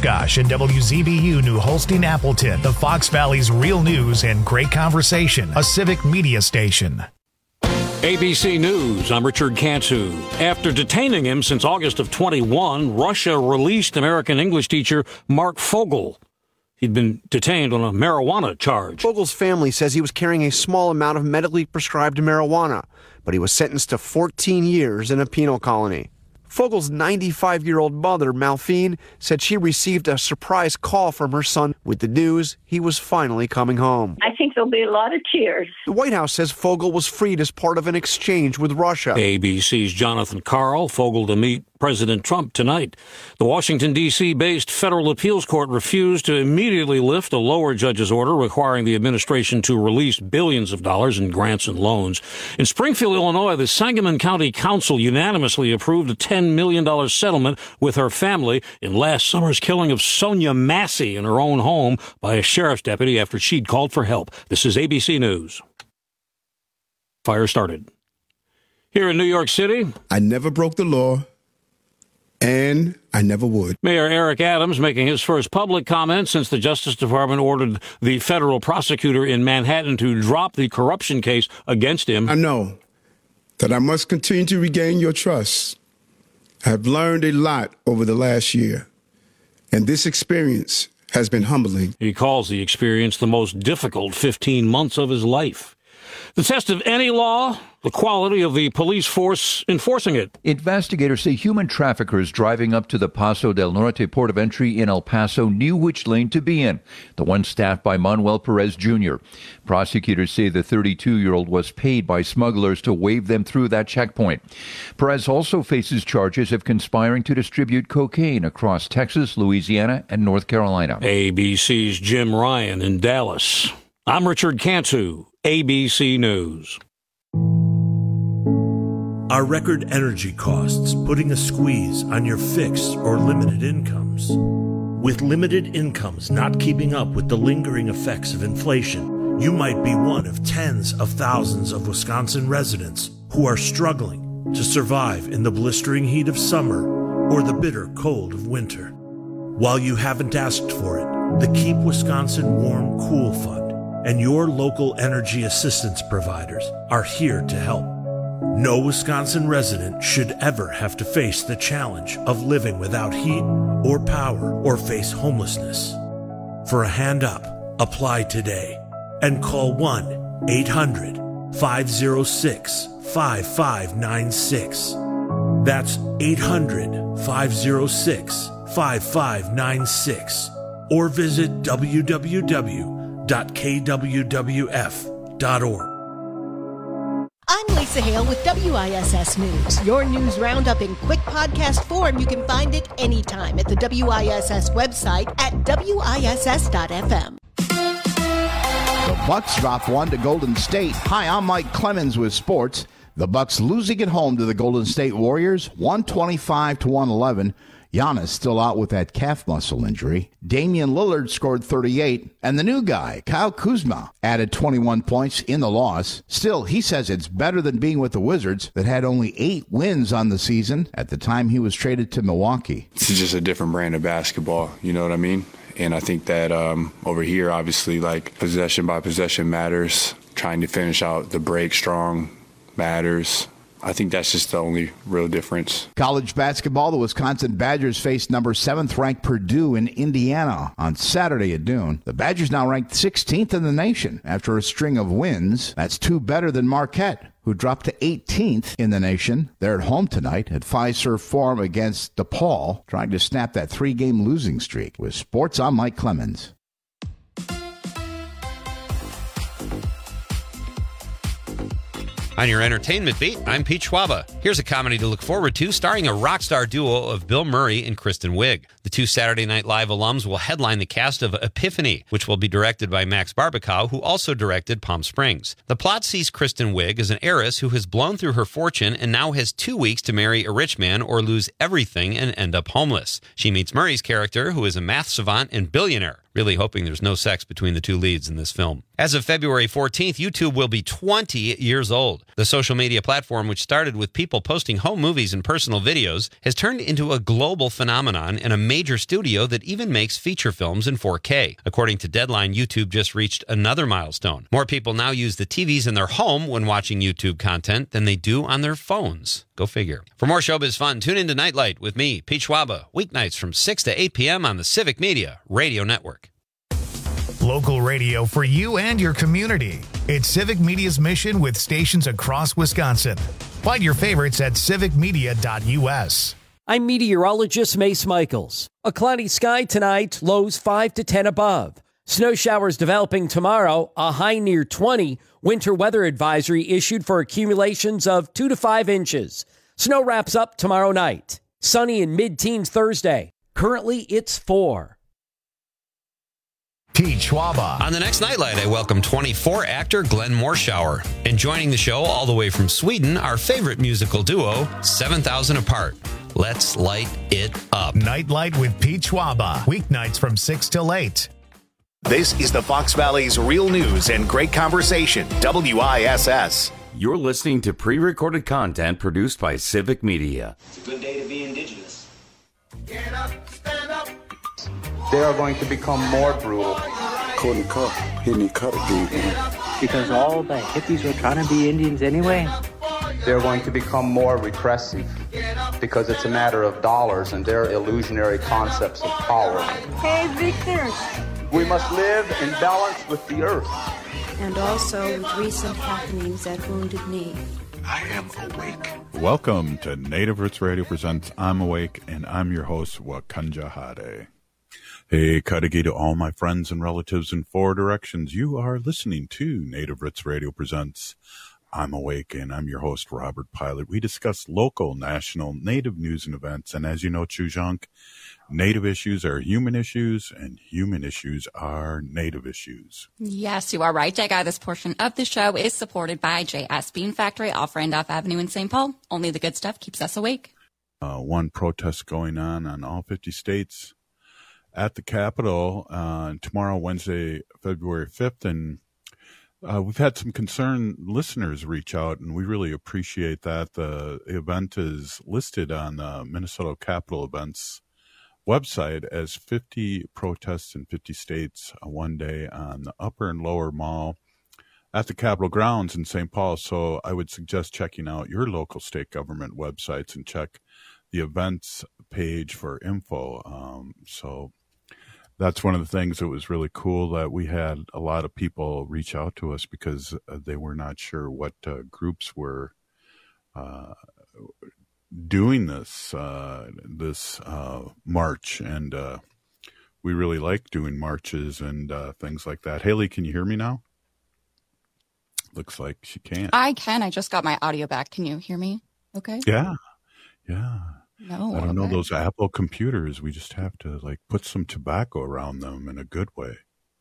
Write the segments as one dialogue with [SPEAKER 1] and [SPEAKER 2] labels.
[SPEAKER 1] Oshkosh and WZBU New Holstein Appleton, the Fox Valley's real news and great conversation, a civic media station.
[SPEAKER 2] ABC News, I'm Richard Cantu. After detaining him since August of 21, Russia released American English teacher Mark Fogel. He'd been detained on a marijuana charge.
[SPEAKER 3] Fogel's family says he was carrying a small amount of medically prescribed marijuana, but he was sentenced to 14 years in a penal colony. Fogel's 95-year-old mother, Malphine, said she received a surprise call from her son with the news he was finally coming home.
[SPEAKER 4] I think there'll be a lot of tears.
[SPEAKER 3] The White House says Fogel was freed as part of an exchange with Russia.
[SPEAKER 2] ABC's Jonathan Karl, Fogel to meet President Trump tonight. The Washington, D.C.-based federal appeals court refused to immediately lift a lower judge's order requiring the administration to release billions of dollars in grants and loans. In Springfield, Illinois, the Sangamon County Council unanimously approved a $10 million settlement with her family in last summer's killing of Sonia Massey in her own home by a sheriff's deputy after she'd called for help. This is ABC News. Fire started. Here in New York City,
[SPEAKER 5] I never broke the law. And I never would.
[SPEAKER 2] Mayor Eric Adams making his first public comment since the Justice Department ordered the federal prosecutor in Manhattan to drop the corruption case against him.
[SPEAKER 5] I know that I must continue to regain your trust. I have learned a lot over the last year, and this experience has been humbling.
[SPEAKER 2] He calls the experience the most difficult 15 months of his life. The test of any law, the quality of the police force enforcing it.
[SPEAKER 6] Investigators say human traffickers driving up to the Paso del Norte port of entry in El Paso knew which lane to be in, the one staffed by Manuel Perez Jr. Prosecutors say the 32-year-old was paid by smugglers to wave them through that checkpoint. Perez also faces charges of conspiring to distribute cocaine across Texas, Louisiana, and North Carolina.
[SPEAKER 2] ABC's Jim Ryan in Dallas. I'm Richard Cantu, ABC News.
[SPEAKER 7] Are record energy costs putting a squeeze on your fixed or limited incomes? With limited incomes not keeping up with the lingering effects of inflation, you might be one of tens of thousands of Wisconsin residents who are struggling to survive in the blistering heat of summer or the bitter cold of winter. While you haven't asked for it, the Keep Wisconsin Warm Cool Fund and your local energy assistance providers are here to help. No Wisconsin resident should ever have to face the challenge of living without heat or power or face homelessness. For a hand up, apply today and call 1-800-506-5596. That's 800-506-5596. Or visit www.kwwf.org.
[SPEAKER 8] I'm Lisa Hale with WISS News. Your news roundup in quick podcast form. You can find it anytime at the WISS website at WISS.FM.
[SPEAKER 9] The Bucks drop one to Golden State. Hi, I'm Mike Clemens with sports. The Bucks losing at home to the Golden State Warriors, 125-111. Giannis still out with that calf muscle injury. Damian Lillard scored 38, and the new guy, Kyle Kuzma, added 21 points in the loss. Still, he says it's better than being with the Wizards that had only 8 wins on the season at the time he was traded to Milwaukee.
[SPEAKER 10] It's just a different brand of basketball, you know what I mean? And I think that over here, obviously, like possession by possession matters. Trying to finish out the break strong matters. I think that's just the only real difference.
[SPEAKER 9] College basketball, the Wisconsin Badgers faced number 7th-ranked Purdue in Indiana on Saturday at noon. The Badgers now ranked 16th in the nation after a string of wins. That's 2 better than Marquette, who dropped to 18th in the nation. They're at home tonight at Fiserv Forum against DePaul, trying to snap that 3-game losing streak. With sports, I'm Mike Clemens.
[SPEAKER 11] On your entertainment beat, I'm Pete Schwaba. Here's a comedy to look forward to starring a rock star duo of Bill Murray and Kristen Wiig. The 2 Saturday Night Live alums will headline the cast of Epiphany, which will be directed by Max Barbakow, who also directed Palm Springs. The plot sees Kristen Wiig as an heiress who has blown through her fortune and now has 2 weeks to marry a rich man or lose everything and end up homeless. She meets Murray's character, who is a math savant and billionaire. Really hoping there's no sex between the two leads in this film. As of February 14th, YouTube will be 20 years old. The social media platform, which started with people posting home movies and personal videos, has turned into a global phenomenon and a major studio that even makes feature films in 4K. According to Deadline, YouTube just reached another milestone. More people now use the TVs in their home when watching YouTube content than they do on their phones. Go figure. For more showbiz fun, tune into Nightlight with me, Pete Schwaba, weeknights from 6 to 8 p.m. on the Civic Media Radio Network.
[SPEAKER 1] Local radio for you and your community. It's Civic Media's mission with stations across Wisconsin. Find your favorites at civicmedia.us.
[SPEAKER 12] I'm meteorologist Mace Michaels. A cloudy sky tonight, lows 5 to 10 above. Snow showers developing tomorrow, a high near 20. Winter weather advisory issued for accumulations of 2 to 5 inches. Snow wraps up tomorrow night. Sunny in mid-teens Thursday. Currently, it's 4.
[SPEAKER 1] Pete Schwaba.
[SPEAKER 11] On the next Nightlight, I welcome 24 actor Glenn Morshower. And joining the show all the way from Sweden, our favorite musical duo, 7,000 Apart. Let's light it up.
[SPEAKER 1] Nightlight with Pete Schwaba. Weeknights from 6 till 8.
[SPEAKER 13] This is the Fox Valley's real news and great conversation, WISS.
[SPEAKER 14] You're listening to pre-recorded content produced by Civic Media.
[SPEAKER 15] It's a good day to be indigenous.
[SPEAKER 16] Get up, stand up. They are going to become more brutal.
[SPEAKER 17] Couldn't cut. He didn't cut a dude, man.
[SPEAKER 18] Because all the hippies were trying to be Indians anyway.
[SPEAKER 16] They're going to become more repressive because it's a matter of dollars and their illusionary concepts of power.
[SPEAKER 19] Hey, Victor.
[SPEAKER 16] We must live in balance with the earth.
[SPEAKER 19] And also with recent happenings at Wounded Knee.
[SPEAKER 17] I am awake.
[SPEAKER 20] Welcome to Native Roots Radio presents I'm Awake, and I'm your host, Wakanja Hade. Hey, Kadagi to all my friends and relatives in 4 directions. You are listening to Native Roots Radio presents I'm Awake, and I'm your host, Robert Pilot. We discuss local, national, Native news and events, and as you know, Chujunk, Native issues are human issues, and human issues are Native issues.
[SPEAKER 21] Yes, you are right, Jaggai. This portion of the show is supported by JS Bean Factory off Randolph Avenue in St. Paul. Only the good stuff keeps us awake.
[SPEAKER 20] One protest going on all 50 states at the Capitol tomorrow, Wednesday, February 5th, and we've had some concerned listeners reach out, and we really appreciate that. The event is listed on the Minnesota Capitol Events website as 50 protests in 50 states one day on the Upper and Lower Mall at the Capitol grounds in St. Paul. So I would suggest checking out your local state government websites and check the events page for info. So that's one of the things that was really cool, that we had a lot of people reach out to us because they were not sure what groups were doing this march, and we really like doing marches and things like that. Haley, can you hear me now? Looks like she can't.
[SPEAKER 21] I can. I just got my audio back. Can you hear me? Okay.
[SPEAKER 20] Yeah.
[SPEAKER 21] No,
[SPEAKER 20] I don't know, those Apple computers, we just have to put some tobacco around them in a good way.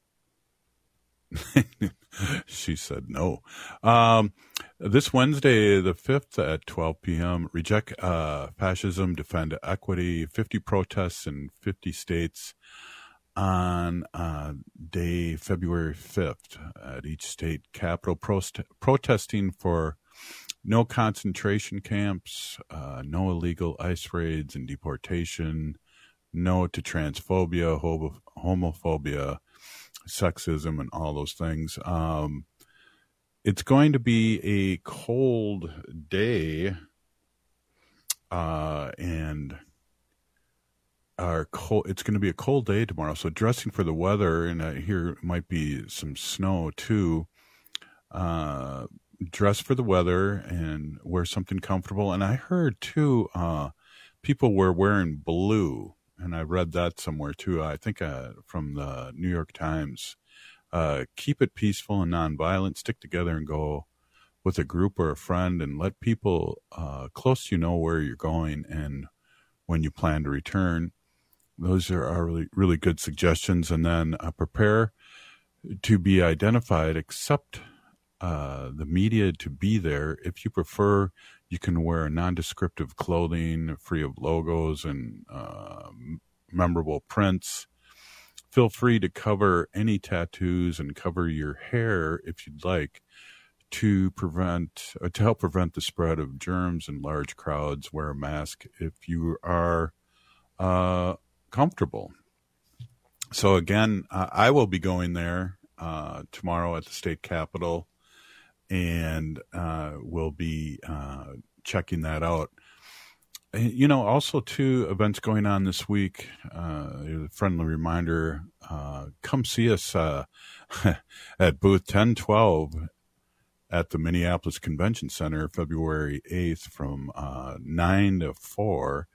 [SPEAKER 20] She said no. This Wednesday, the 5th at 12 p.m., Reject Fascism, Defend Equity, 50 protests in 50 states on day February 5th at each state capitol, protesting for no concentration camps, no illegal ICE raids and deportation, no to transphobia, homophobia, sexism, and all those things. It's going to be a cold day, and it's going to be a cold day tomorrow. So dressing for the weather, and I hear might be some snow too. Dress for the weather and wear something comfortable. And I heard too, people were wearing blue, and I read that somewhere too. I think from the New York Times. Keep it peaceful and nonviolent. Stick together and go with a group or a friend, and let people close to you know where you're going and when you plan to return. Those are really, really good suggestions. And then prepare to be identified, accept the media to be there. If you prefer, you can wear nondescriptive clothing free of logos and memorable prints. feel free to cover any tattoos and cover your hair if you'd like, to help prevent the spread of germs in large crowds. Wear a mask if you are comfortable. So again, I will be going there tomorrow at the state capitol, and we'll be checking that out. And, also two events going on this week. A friendly reminder, come see us at booth 1012 at the Minneapolis Convention Center, February 8th from 9 to 4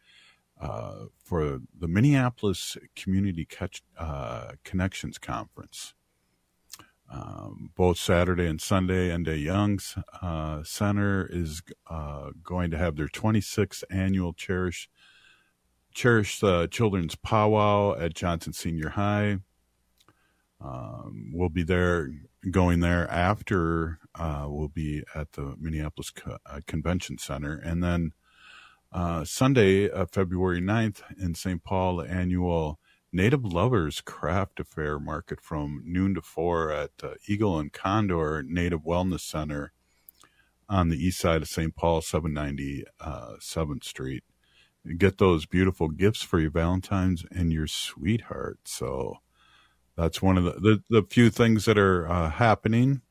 [SPEAKER 20] for the Minneapolis Community Connections Conference. Both Saturday and Sunday, N.D. Young's Center is going to have their 26th annual Cherish Children's Powwow at Johnson Senior High. We'll be going there after we'll be at the Minneapolis Convention Center. And then Sunday, February 9th in St. Paul, the annual Native Lovers Craft Affair Market from noon to 4 at Eagle and Condor Native Wellness Center on the east side of St. Paul, 790 7th Street. Get those beautiful gifts for your Valentine's and your sweetheart. So that's one of the few things that are happening.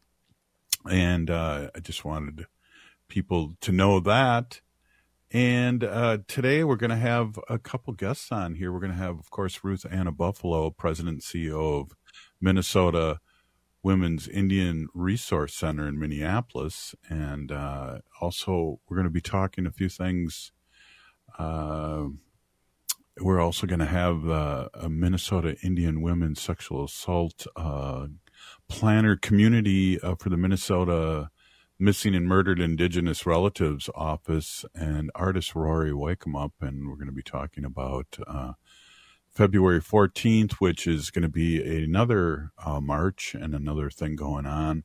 [SPEAKER 20] And I just wanted people to know that. And today we're going to have a couple guests on here. We're going to have, of course, Ruth Anna Buffalo, President and CEO of Minnesota Women's Indian Resource Center in Minneapolis. And also we're going to be talking a few things. We're also going to have a Minnesota Indian Women's Sexual Assault Planner Community for the Minnesota Missing and Murdered Indigenous Relatives Office, and artist Rory Wyckomup, and we're going to be talking about February 14th, which is going to be another march and another thing going on,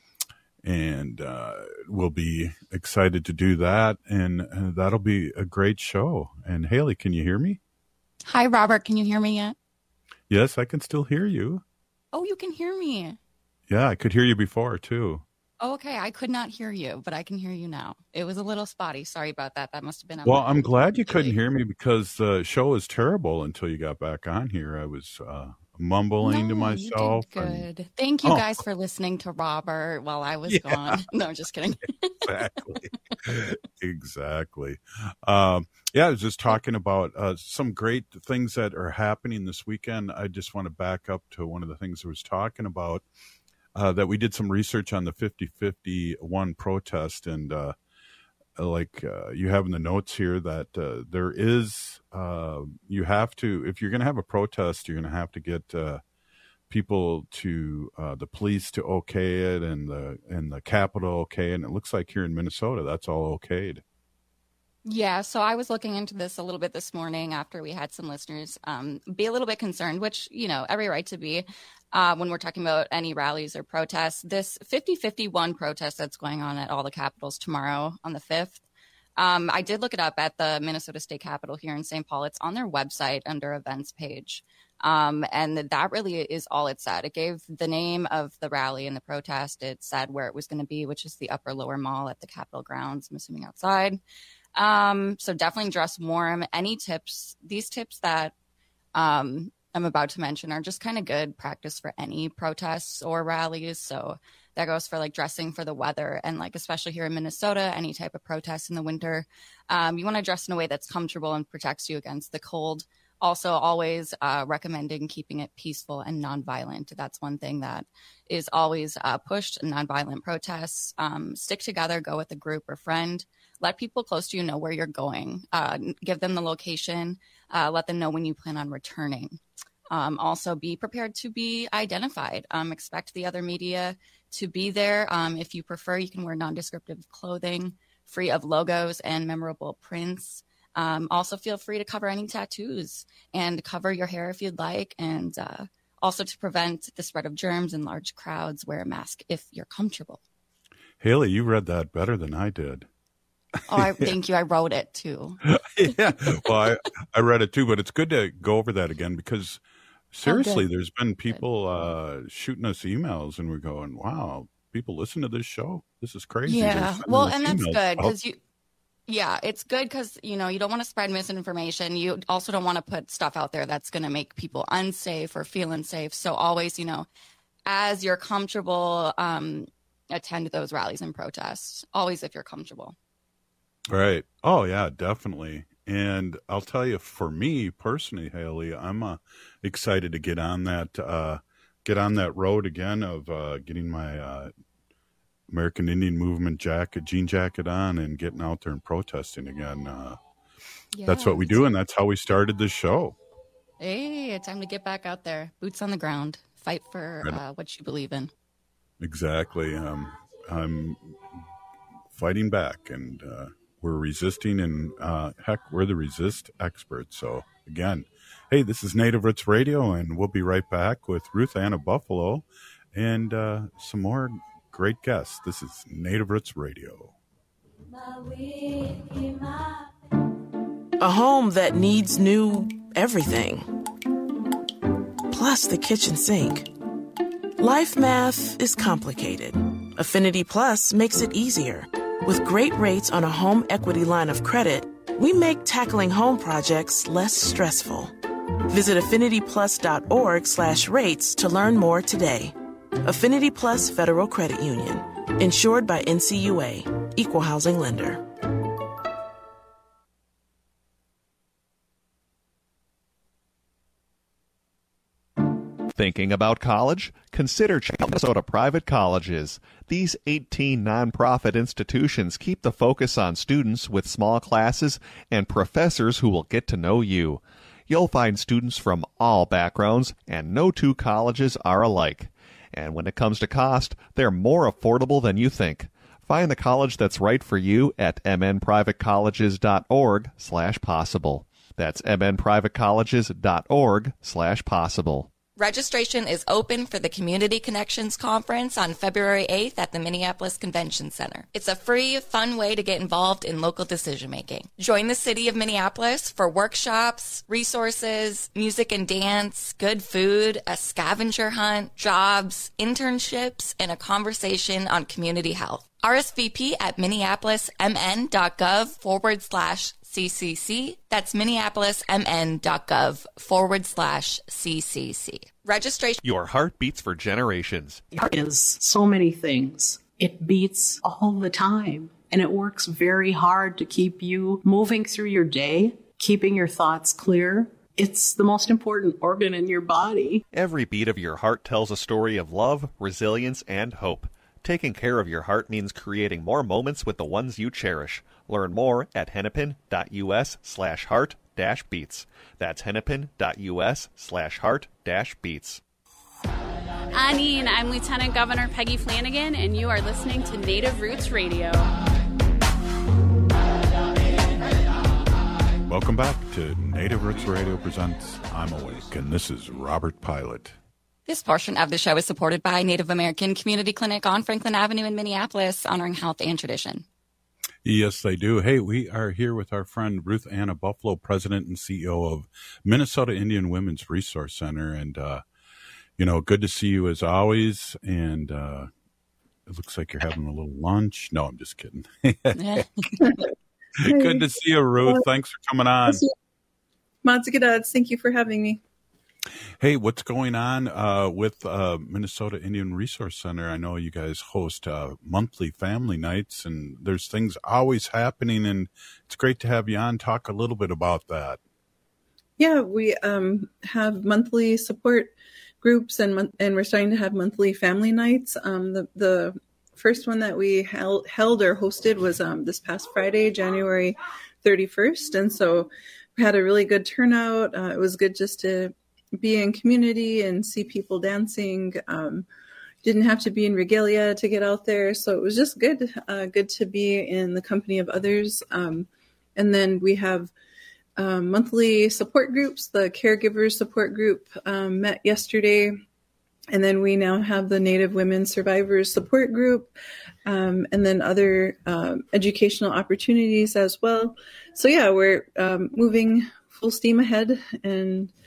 [SPEAKER 20] and we'll be excited to do that, and that'll be a great show. And Haley, can you hear me?
[SPEAKER 21] Hi, Robert. Can you hear me yet?
[SPEAKER 20] Yes, I can still hear you.
[SPEAKER 21] Oh, you can hear me.
[SPEAKER 20] Yeah, I could hear you before, too.
[SPEAKER 21] Oh, okay. I could not hear you, but I can hear you now. It was a little spotty. Sorry about that. That must have been.
[SPEAKER 20] Well, I'm glad you couldn't hear me because the show was terrible until you got back on here. I was mumbling to myself.
[SPEAKER 21] You did good. Thank you guys for listening to Robert while I was gone. No, I'm just kidding.
[SPEAKER 20] Exactly. I was just talking about some great things that are happening this weekend. I just want to back up to one of the things I was talking about. That we did some research on the 50-51 protest, and you have in the notes here that there is, you have to, if you're going to have a protest, you're going to have to get people to the police to okay it, and the Capitol okay, and it looks like here in Minnesota that's all okayed.
[SPEAKER 21] Yeah, so I was looking into this a little bit this morning after we had some listeners be a little bit concerned, which, every right to be when we're talking about any rallies or protests. This 50-51 protest that's going on at all the capitals tomorrow on the 5th, I did look it up at the Minnesota State Capitol here in St. Paul. It's on their website under events page. And that really is all it said. It gave the name of the rally and the protest. It said where it was going to be, which is the Upper Lower Mall at the Capitol grounds, I'm assuming outside. So definitely dress warm. Any tips, these tips that I'm about to mention are just kind of good practice for any protests or rallies. So that goes for dressing for the weather, and especially here in Minnesota, any type of protest in the winter, you want to dress in a way that's comfortable and protects you against the cold. Also, always recommending keeping it peaceful and nonviolent. That's one thing that is always pushed in nonviolent protests. Stick together, go with a group or friend. Let people close to you know where you're going. Give them the location. Let them know when you plan on returning. Also, be prepared to be identified. Expect the other media to be there. If you prefer, you can wear nondescriptive clothing, free of logos and memorable prints. Also, feel free to cover any tattoos and cover your hair if you'd like. And also, to prevent the spread of germs in large crowds, wear a mask if you're comfortable.
[SPEAKER 20] Haley, you read that better than I did.
[SPEAKER 21] Oh, thank you. I wrote it too.
[SPEAKER 20] Yeah, well, I read it too, but it's good to go over that again because Seriously, there's been people shooting us emails, and we're going, "Wow, people listen to this show. This is crazy."
[SPEAKER 21] Yeah, well, and that's good because it's good because you don't want to spread misinformation. You also don't want to put stuff out there that's going to make people unsafe or feel unsafe. So always, as you're comfortable, attend those rallies and protests. Always, if you're comfortable.
[SPEAKER 20] Right. Oh yeah, definitely. And I'll tell you, for me personally, Haley, I'm excited to get on that road again of getting my American Indian Movement jean jacket on and getting out there and protesting again. That's what we do, and that's how we started this show.
[SPEAKER 21] Hey, it's time to get back out there, boots on the ground, fight for what you believe in.
[SPEAKER 20] Exactly. I'm fighting back, and we're resisting, and heck, we're the resist experts. So again, hey, this is Native Roots Radio, and we'll be right back with Ruth Ann of Buffalo and some more great guests. This is Native Roots Radio.
[SPEAKER 4] A home that needs new everything, plus the kitchen sink. Life math is complicated. Affinity Plus makes it easier. With great rates on a home equity line of credit, we make tackling home projects less stressful. Visit affinityplus.org/rates to learn more today. Affinity Plus Federal Credit Union. Insured by NCUA. Equal housing lender.
[SPEAKER 22] Thinking about college? Consider checking out Minnesota Private Colleges. These 18 nonprofit institutions keep the focus on students with small classes and professors who will get to know you. You'll find students from all backgrounds, and no two colleges are alike. And when it comes to cost, they're more affordable than you think. Find the college that's right for you at mnprivatecolleges.org/possible. That's mnprivatecolleges.org/possible.
[SPEAKER 23] Registration is open for the Community Connections Conference on February 8th at the Minneapolis Convention Center. It's a free, fun way to get involved in local decision-making. Join the city of Minneapolis for workshops, resources, music and dance, good food, a scavenger hunt, jobs, internships, and a conversation on community health. RSVP at minneapolismn.gov/CCC. That's minneapolismn.gov/CCC. Registration.
[SPEAKER 22] Your heart beats for generations.
[SPEAKER 24] Your heart is so many things. It beats all the time, and it works very hard to keep you moving through your day, keeping your thoughts clear. It's the most important organ in your body.
[SPEAKER 22] Every beat of your heart tells a story of love, resilience, and hope. Taking care of your heart means creating more moments with the ones you cherish. Learn more at hennepin.us/heart-beats. That's hennepin.us/heart-beats.
[SPEAKER 25] Anine, I'm Lieutenant Governor Peggy Flanagan, and you are listening to Native Roots Radio.
[SPEAKER 20] Welcome back to Native Roots Radio presents I'm Awake, and this is Robert Pilot.
[SPEAKER 21] This portion of the show is supported by Native American Community Clinic on Franklin Avenue in Minneapolis, honoring health and tradition.
[SPEAKER 20] Yes, they do. Hey, we are here with our friend Ruth Ann of Buffalo, President and CEO of Minnesota Indian Women's Resource Center. And, good to see you as always. And it looks like you're having a little lunch. No, I'm just kidding. Good to see you, Ruth. Thanks for coming on.
[SPEAKER 26] Matzagads, thank you for having me.
[SPEAKER 20] Hey, what's going on with Minnesota Indian Resource Center? I know you guys host monthly family nights, and there's things always happening, and it's great to have you on. Talk a little bit about that.
[SPEAKER 26] Yeah, we have monthly support groups, and we're starting to have monthly family nights. The first one that we held or hosted was this past Friday, January 31st, and so we had a really good turnout. It was good just to be in community and see people dancing. Didn't have to be in regalia to get out there. So it was just good to be in the company of others. And then we have monthly support groups. The caregivers support group met yesterday. And then we now have the Native Women Survivors Support Group, and then other educational opportunities as well. So yeah, we're moving full steam ahead, and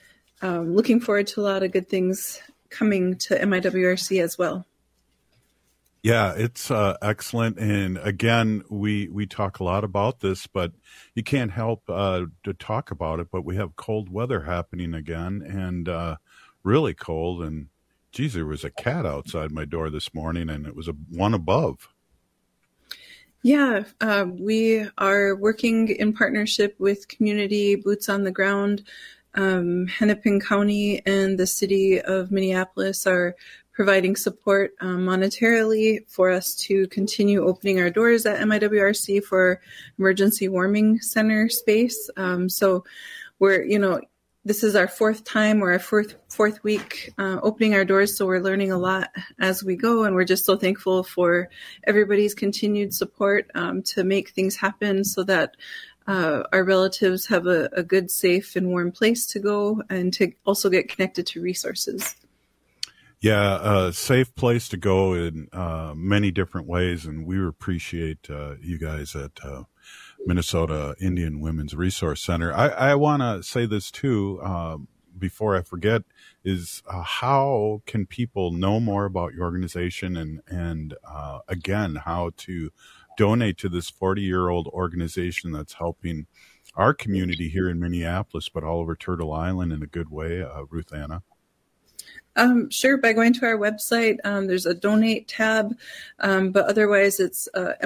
[SPEAKER 26] looking forward to a lot of good things coming to MIWRC as well.
[SPEAKER 20] Yeah, it's excellent. And again, we talk a lot about this, but you can't help to talk about it. But we have cold weather happening again, and really cold. And geez, there was a cat outside my door this morning, and it was one above.
[SPEAKER 26] Yeah, we are working in partnership with community boots on the ground. Hennepin County and the city of Minneapolis are providing support monetarily for us to continue opening our doors at MIWRC for emergency warming center space. So we're, this is our fourth time or our fourth week opening our doors. So we're learning a lot as we go. And we're just so thankful for everybody's continued support to make things happen so that our relatives have a good, safe, and warm place to go and to also get connected to resources.
[SPEAKER 20] Yeah, a safe place to go in many different ways, and we appreciate you guys at Minnesota Indian Women's Resource Center. I want to say this too, before I forget, is how can people know more about your organization and again, how to donate to this 40-year-old organization that's helping our community here in Minneapolis, but all over Turtle Island in a good way, Ruth Anna?
[SPEAKER 26] Sure. By going to our website, there's a donate tab, but otherwise it's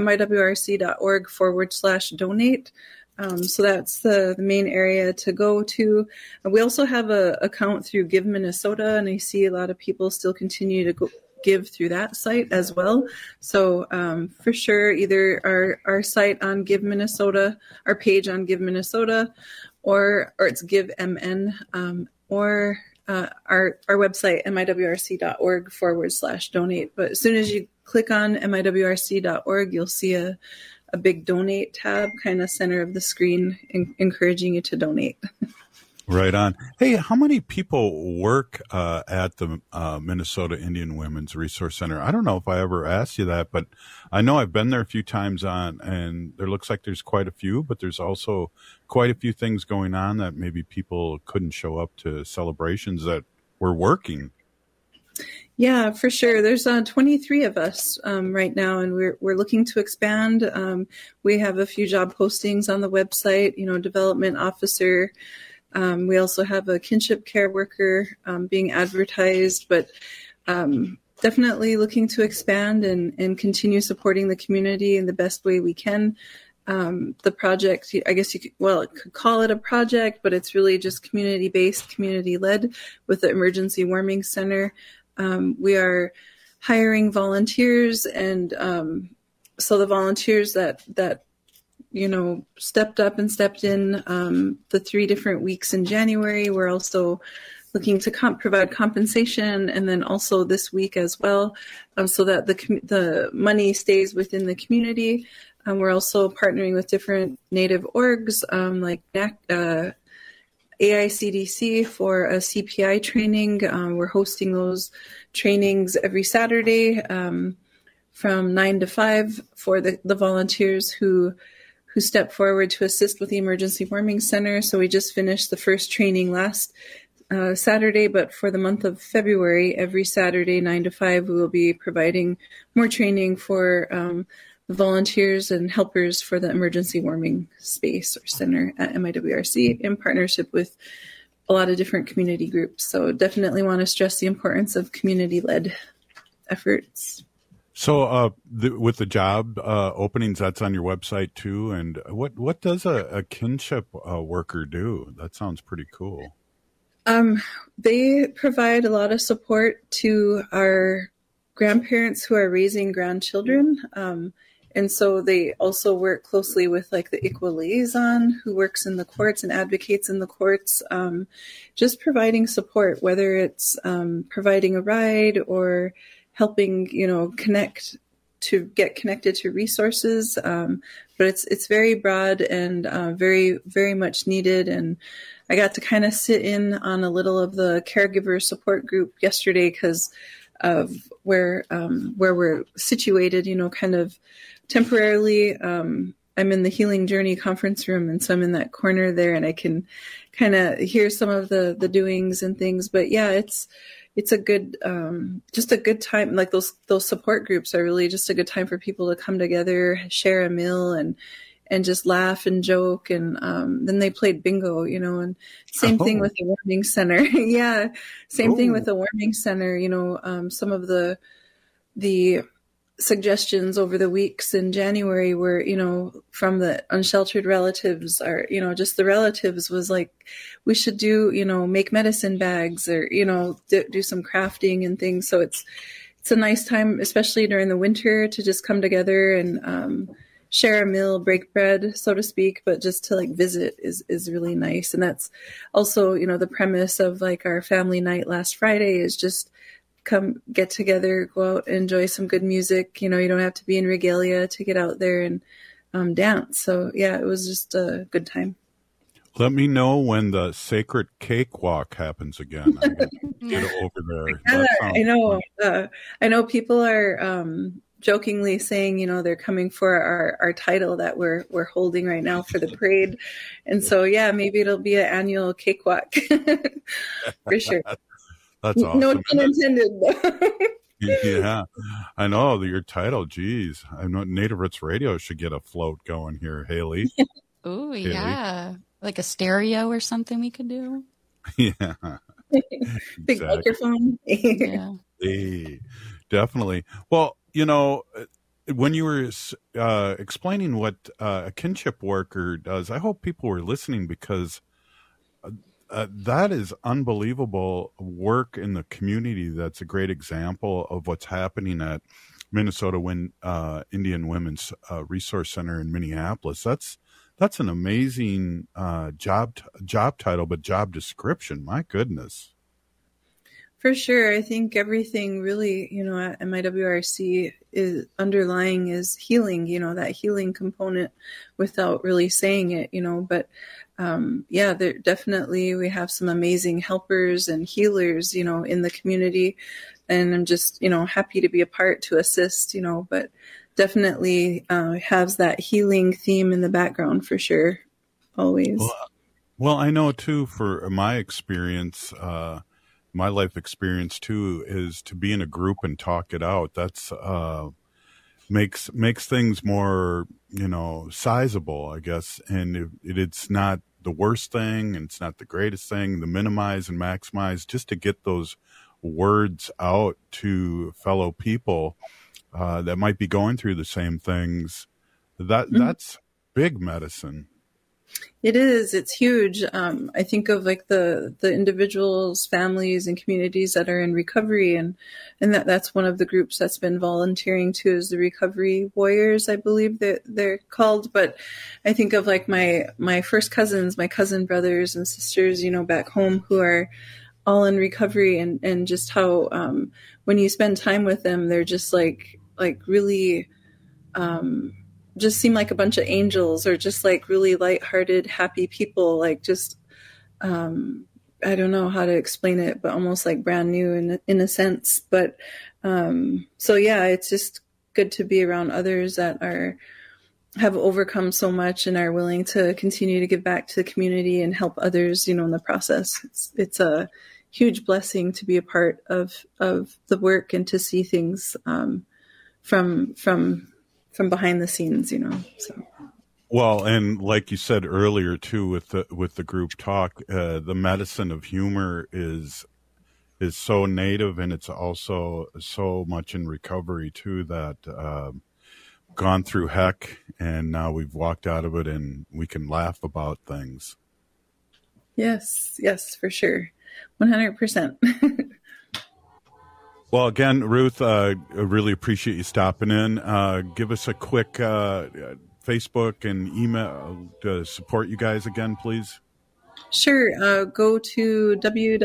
[SPEAKER 26] miwrc.org/donate. So that's the main area to go to. We also have a account through Give Minnesota, and I see a lot of people still continue to give through that site as well. So for sure, either our site on Give Minnesota, our page on Give Minnesota, or it's Give MN, or our website, miwrc.org/donate. But as soon as you click on miwrc.org, you'll see a big donate tab kind of center of the screen, encouraging you to donate.
[SPEAKER 20] Right on. Hey, how many people work at the Minnesota Indian Women's Resource Center? I don't know if I ever asked you that, but I know I've been there a few times and there looks like there's quite a few, but there's also quite a few things going on that maybe people couldn't show up to celebrations that were working.
[SPEAKER 26] Yeah, for sure. There's 23 of us right now, and we're looking to expand. We have a few job postings on the website, development officer. We also have a kinship care worker being advertised, but definitely looking to expand and continue supporting the community in the best way we can. The project, I guess you could call it a project, but it's really just community-based, community-led with the Emergency Warming Center. We are hiring volunteers, and so the volunteers that stepped up and stepped in the 3 different weeks in January. We're also looking to provide compensation, and then also this week as well, so that the money stays within the community. We're also partnering with different Native orgs like AICDC for a CPI training. We're hosting those trainings every Saturday from 9 to 5 for the volunteers who step forward to assist with the Emergency Warming Center. So we just finished the first training last Saturday, but for the month of February, every Saturday, 9 to 5, we will be providing more training for the volunteers and helpers for the Emergency Warming Space or Center at MIWRC in partnership with a lot of different community groups. So definitely want to stress the importance of community-led efforts.
[SPEAKER 20] So with the job openings, that's on your website too. And what does a kinship worker do? That sounds pretty cool.
[SPEAKER 26] They provide a lot of support to our grandparents who are raising grandchildren. And so they also work closely with like the ICWA liaison who works in the courts and advocates in the courts, just providing support, whether it's providing a ride or helping, get connected to resources. But it's very broad and very, very much needed. And I got to kind of sit in on a little of the caregiver support group yesterday because of where we're situated, kind of temporarily. I'm in the Healing Journey conference room, and so I'm in that corner there, and I can kind of hear some of the doings and things. But yeah, it's a good, just a good time. Like those support groups are really just a good time for people to come together, share a meal, and just laugh and joke. And then they played bingo, and same thing with the warming center. Yeah, same thing with the warming center. Some of the suggestions over the weeks in January were, from the unsheltered relatives, or, just the relatives, was like, we should do, make medicine bags, or, do some crafting and things. So it's a nice time, especially during the winter, to just come together and share a meal, break bread, so to speak, but just to like visit is really nice. And that's also, the premise of like our family night last Friday is just come get together, go out, enjoy some good music. You don't have to be in regalia to get out there and dance. So yeah, it was just a good time.
[SPEAKER 20] Let me know when the sacred cakewalk happens again. I can get over there.
[SPEAKER 26] I know. I know people are jokingly saying, they're coming for our title that we're holding right now for the parade, and so yeah, maybe it'll be an annual cakewalk for sure.
[SPEAKER 20] That's awesome.
[SPEAKER 26] No pun intended.
[SPEAKER 20] Yeah, I know your title. Geez, I know Native Roots Radio should get a float going here, Haley.
[SPEAKER 21] Oh yeah, like a stereo or something we could do.
[SPEAKER 20] Yeah,
[SPEAKER 26] big microphone.
[SPEAKER 21] Yeah,
[SPEAKER 20] hey, definitely. Well, when you were explaining what a kinship worker does, I hope people were listening, because that is unbelievable work in the community. That's a great example of what's happening at Minnesota Indian Women's Resource Center in Minneapolis. That's an amazing job title, but job description. My goodness.
[SPEAKER 26] For sure. I think everything really, at MIWRC is underlying is healing, that healing component without really saying it, but yeah, there definitely, we have some amazing helpers and healers, in the community, and I'm just, happy to be a part to assist, but definitely has that healing theme in the background for sure. Always.
[SPEAKER 20] Well, I know too, for my experience, my life experience too, is to be in a group and talk it out. That's makes things more, sizable, I guess. And it's not the worst thing, and it's not the greatest thing. The minimize and maximize, just to get those words out to fellow people that might be going through the same things. That's big medicine.
[SPEAKER 26] It is. It's huge. I think of like the individuals, families, and communities that are in recovery, and that's one of the groups that's been volunteering too, is the Recovery Warriors, I believe that they're called. But I think of like my first cousins, my cousin brothers and sisters, back home, who are all in recovery, and just how when you spend time with them, they're just like really. Just seem like a bunch of angels, or just like really lighthearted, happy people, like just, I don't know how to explain it, but almost like brand new in a sense. But, so yeah, it's just good to be around others that have overcome so much and are willing to continue to give back to the community and help others, in the process. It's a huge blessing to be a part of the work and to see things, from behind the scenes, so.
[SPEAKER 20] Well, and like you said earlier too, with the group talk, the medicine of humor is so native, and it's also so much in recovery too, that gone through heck, and now we've walked out of it, and we can laugh about things.
[SPEAKER 26] Yes, for sure. 100%.
[SPEAKER 20] Well, again, Ruth, I really appreciate you stopping in. Give us a quick Facebook and email to support you guys again, please.
[SPEAKER 26] Sure. Go to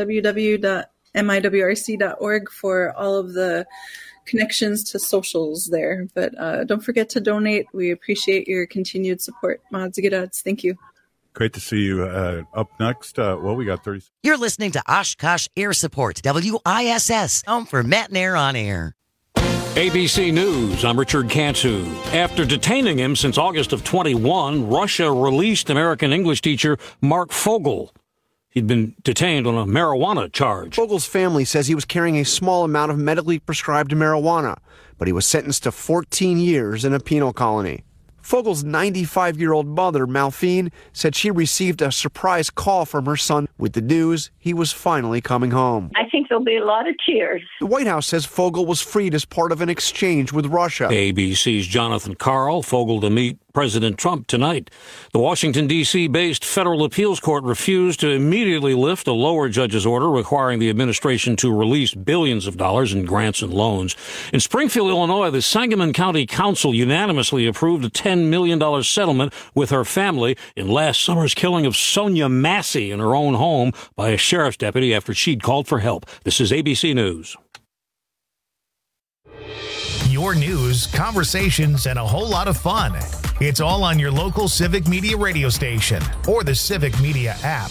[SPEAKER 26] www.miwrc.org for all of the connections to socials there. But don't forget to donate. We appreciate your continued support. Madzigadats. Thank you.
[SPEAKER 20] Great to see you. Up next, we got 30.
[SPEAKER 2] You're listening to Oshkosh Air Support, WISS, home for Matt and Air on Air. ABC News, I'm Richard Cantu. After detaining him since August of 21, Russia released American English teacher Mark Fogel. He'd been detained on a marijuana charge.
[SPEAKER 3] Fogel's family says he was carrying a small amount of medically prescribed marijuana, but he was sentenced to 14 years in a penal colony. Fogel's 95-year-old mother, Malphine, said she received a surprise call from her son with the news he was finally coming home.
[SPEAKER 5] I think there'll be a lot of tears.
[SPEAKER 3] The White House says Fogel was freed as part of an exchange with Russia.
[SPEAKER 2] ABC's Jonathan Karl, Fogel to meet President Trump tonight. The Washington, D.C.-based federal appeals court refused to immediately lift a lower judge's order requiring the administration to release billions of dollars in grants and loans. In Springfield, Illinois, the Sangamon County Council unanimously approved a $10 million settlement with her family in last summer's killing of Sonia Massey in her own home by a sheriff's deputy after she'd called for help. This is ABC News.
[SPEAKER 1] Your news, conversations, and a whole lot of fun. It's all on your local Civic Media radio station or the Civic Media app.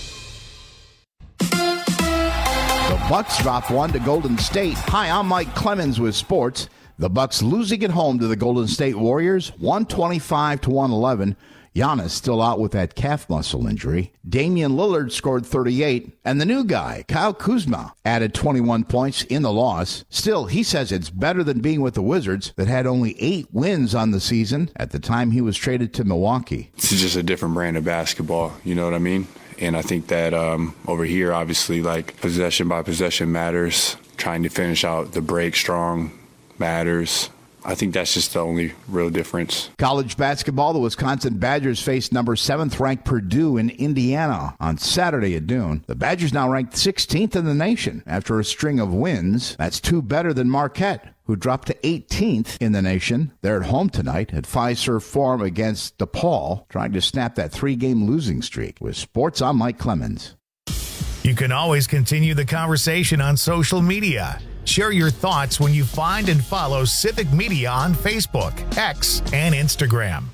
[SPEAKER 9] The Bucks drop one to Golden State. Hi, I'm Mike Clemens with sports. The Bucks losing at home to the Golden State Warriors, 125-111. Giannis still out with that calf muscle injury. Damian Lillard scored 38, and the new guy, Kyle Kuzma, added 21 points in the loss. Still, he says it's better than being with the Wizards that had only 8 wins on the season at the time he was traded to Milwaukee.
[SPEAKER 10] It's just a different brand of basketball, you know what I mean? And I think that over here, obviously, like possession by possession matters. Trying to finish out the break strong matters. I think that's just the only real difference.
[SPEAKER 9] College basketball, the Wisconsin Badgers faced number 7th ranked Purdue in Indiana on Saturday at noon. The Badgers now ranked 16th in the nation after a string of wins. That's 2 better than Marquette, who dropped to 18th in the nation. They're at home tonight at Fiserv Forum against DePaul, trying to snap that 3-game losing streak. With sports, I'm Mike Clemens.
[SPEAKER 1] You can always continue the conversation on social media. Share your thoughts when you find and follow Civic Media on Facebook, X, and Instagram.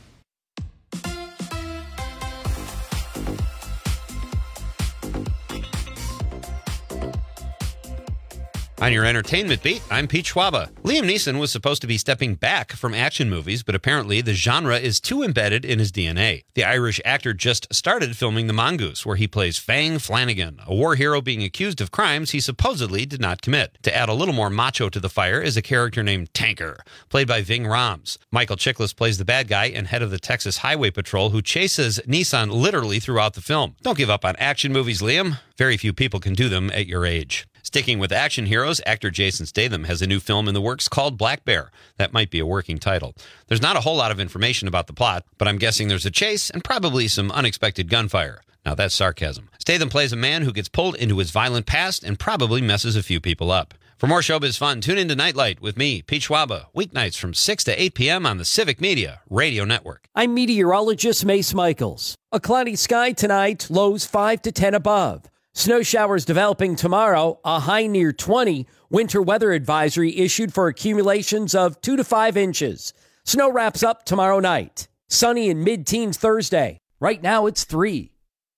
[SPEAKER 11] On your entertainment beat, I'm Pete Schwaba. Liam Neeson was supposed to be stepping back from action movies, but apparently the genre is too embedded in his DNA. The Irish actor just started filming The Mongoose, where he plays Fang Flanagan, a war hero being accused of crimes he supposedly did not commit. To add a little more macho to the fire is a character named Tanker, played by Ving Rhames. Michael Chiklis plays the bad guy and head of the Texas Highway Patrol who chases Neeson literally throughout the film. Don't give up on action movies, Liam. Very few people can do them at your age. Sticking with action heroes, actor Jason Statham has a new film in the works called Black Bear. That might be a working title. There's not a whole lot of information about the plot, but I'm guessing there's a chase and probably some unexpected gunfire. Now that's sarcasm. Statham plays a man who gets pulled into his violent past and probably messes a few people up. For more showbiz fun, tune in to Nightlight with me, Pete Schwaba, weeknights from 6 to 8 p.m. on the Civic Media Radio Network.
[SPEAKER 12] I'm meteorologist Mace Michaels. A cloudy sky tonight, lows 5 to 10 above. Snow showers developing tomorrow, a high near 20. Winter weather advisory issued for accumulations of 2 to 5 inches. Snow wraps up tomorrow night. Sunny in mid-teens Thursday. Right now it's 3.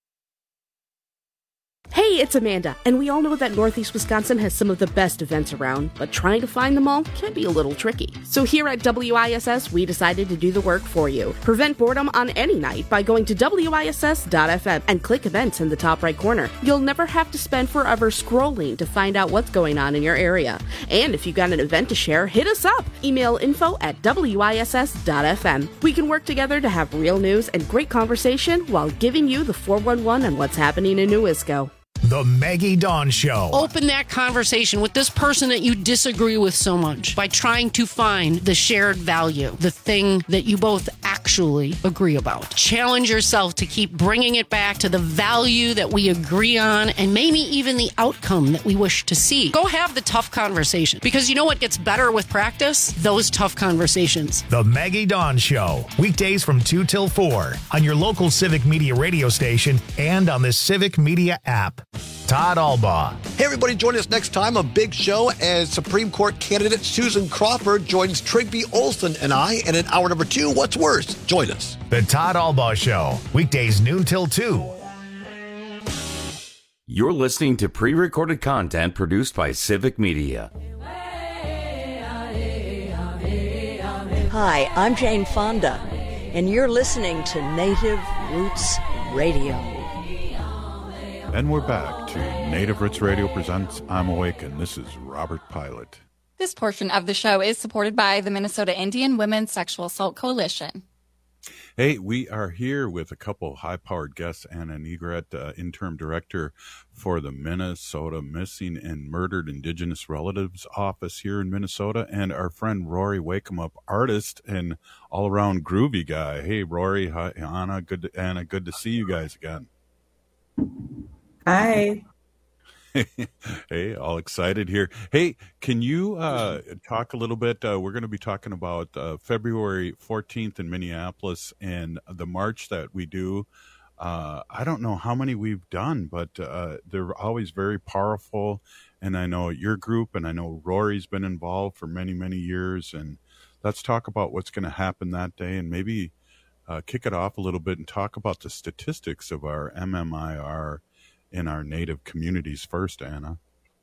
[SPEAKER 6] Hey, it's Amanda, and we all know that Northeast Wisconsin has some of the best events around, but trying to find them all can be a little tricky. So here at WISS, we decided to do the work for you. Prevent boredom on any night by going to WISS.FM and click events in the top right corner. You'll never have to spend forever scrolling to find out what's going on in your area. And if you've got an event to share, hit us up. Email info@WISS.FM. We can work together to have real news and great conversation while giving you the 411 on what's happening in Newisco.
[SPEAKER 1] The Maggie Dawn Show.
[SPEAKER 7] Open that conversation with this person that you disagree with so much by trying to find the shared value, the thing that you both actually agree about. Challenge yourself to keep bringing it back to the value that we agree on and maybe even the outcome that we wish to see. Go have the tough conversation, because you know what gets better with practice? Those tough conversations.
[SPEAKER 1] The Maggie Dawn Show. Weekdays from 2 till 4 on your local Civic Media radio station and on the Civic Media app. Todd Albaugh.
[SPEAKER 8] Hey, everybody, join us next time on Big Show as Supreme Court candidate Susan Crawford joins Trigby Olson and I. And in hour number 2, What's Worse? Join us.
[SPEAKER 1] The Todd Albaugh Show. Weekdays noon till 2.
[SPEAKER 14] You're listening to pre-recorded content produced by Civic Media.
[SPEAKER 13] Hi, I'm Jane Fonda, and you're listening to Native Roots Radio.
[SPEAKER 20] And we're back to Native Roots Radio presents I'm Awakened. This is Robert Pilot.
[SPEAKER 21] This portion of the show is supported by the Minnesota Indian Women's Sexual Assault Coalition.
[SPEAKER 20] Hey, we are here with a couple high-powered guests, Anna Negret, interim director for the Minnesota Missing and Murdered Indigenous Relatives Office here in Minnesota, and our friend Rory Wakemup, artist and all-around groovy guy. Hey, Rory, hi, Anna, good to see you guys again.
[SPEAKER 26] Hi.
[SPEAKER 20] Hey, all excited here. Hey, can you talk a little bit? We're going to be talking about February 14th in Minneapolis and the march that we do. I don't know how many we've done, but they're always very powerful. And I know your group, and I know Rory's been involved for many, many years. And let's talk about what's going to happen that day, and maybe kick it off a little bit and talk about the statistics of our MMIR in our Native communities first, Anna.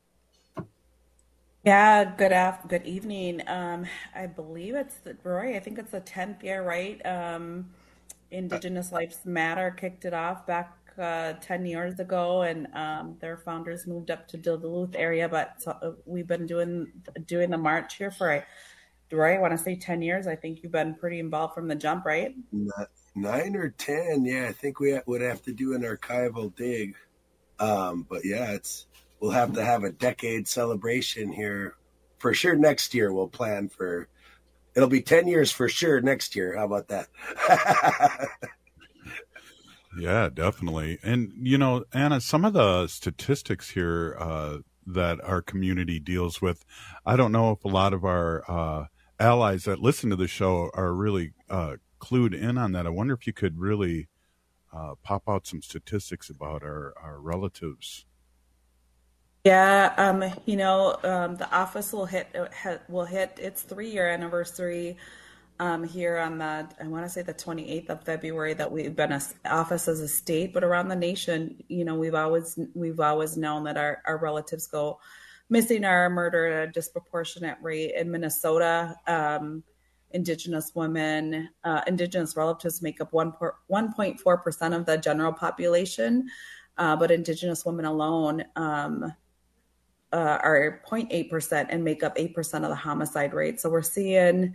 [SPEAKER 15] Yeah, good evening. I believe it's Rory. I think it's the 10th year, right? Indigenous Lives Matter kicked it off back 10 years ago, and their founders moved up to the Duluth area. But we've been doing the march here for, Rory, I want to say 10 years. I think you've been pretty involved from the jump, right?
[SPEAKER 16] 9 or 10. Yeah, I think we would have to do an archival dig. But yeah, we'll have to have a decade celebration here for sure. Next year we'll plan for, it'll be 10 years for sure next year. How about that?
[SPEAKER 20] Yeah, definitely. And, Anna, some of the statistics here that our community deals with, I don't know if a lot of our allies that listen to the show are really clued in on that. I wonder if you could really pop out some statistics about our relatives.
[SPEAKER 15] Yeah, the office will hit its 3-year anniversary here on I want to say the 28th of February, that we've been an office as a state, but around the nation, we've always known that our relatives go missing or murdered at a disproportionate rate. In Minnesota, Indigenous women, Indigenous relatives make up 1.4% of the general population, but Indigenous women alone are 0.8% and make up 8% of the homicide rate. So we're seeing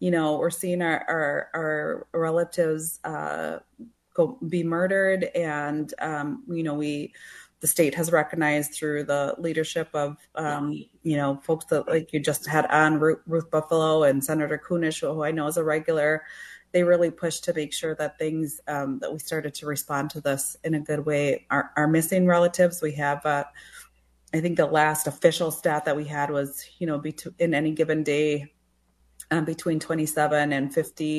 [SPEAKER 15] our relatives be murdered, and the state has recognized through the leadership of, folks that like you just had on, Ruth Buffalo and Senator Kunish, who I know is a regular. They really pushed to make sure that things, that we started to respond to this in a good way. Our missing relatives, we have, I think the last official stat that we had was, in any given day, between 27 and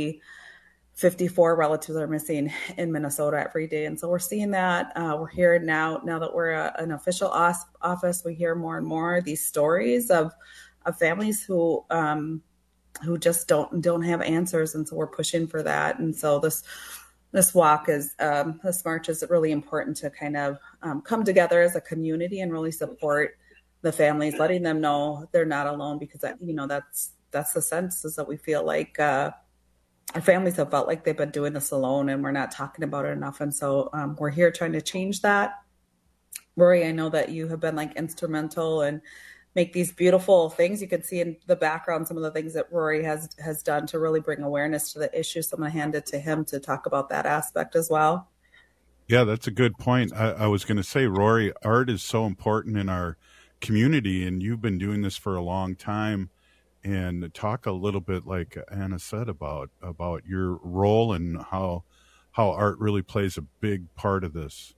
[SPEAKER 15] 54 relatives are missing in Minnesota every day. And so we're seeing that. We're hearing now that we're an official office, we hear more and more these stories of families who just don't have answers. And so we're pushing for that. And so this walk this march is really important to kind of come together as a community and really support the families, letting them know they're not alone, because that's the sense, is that we feel like our families have felt like they've been doing this alone, and we're not talking about it enough. And so we're here trying to change that. Rory, I know that you have been instrumental and make these beautiful things. You can see in the background some of the things that Rory has done to really bring awareness to the issue. So I'm going to hand it to him to talk about that aspect as well.
[SPEAKER 20] Yeah, that's a good point. I was going to say, Rory, art is so important in our community, and you've been doing this for a long time. And talk a little bit, like Anna said, about your role and how art really plays a big part of this.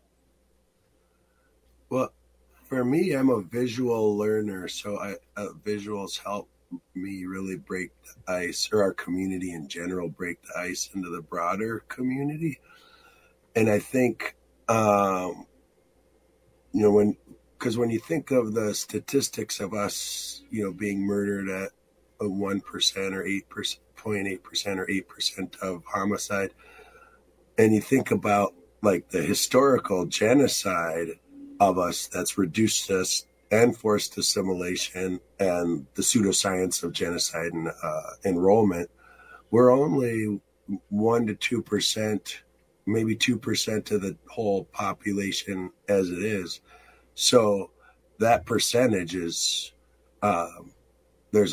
[SPEAKER 16] Well, for me, I'm a visual learner, so visuals help me really break the ice, or our community in general break the ice into the broader community. And I think, because when you think of the statistics of us, being murdered at 1% or 8%, 0.8% or 8% of homicide, and you think about the historical genocide of us that's reduced us and forced assimilation, and the pseudoscience of genocide and enrollment, we're only 1% to 2%, maybe 2% of the whole population as it is. So that percentage is, there's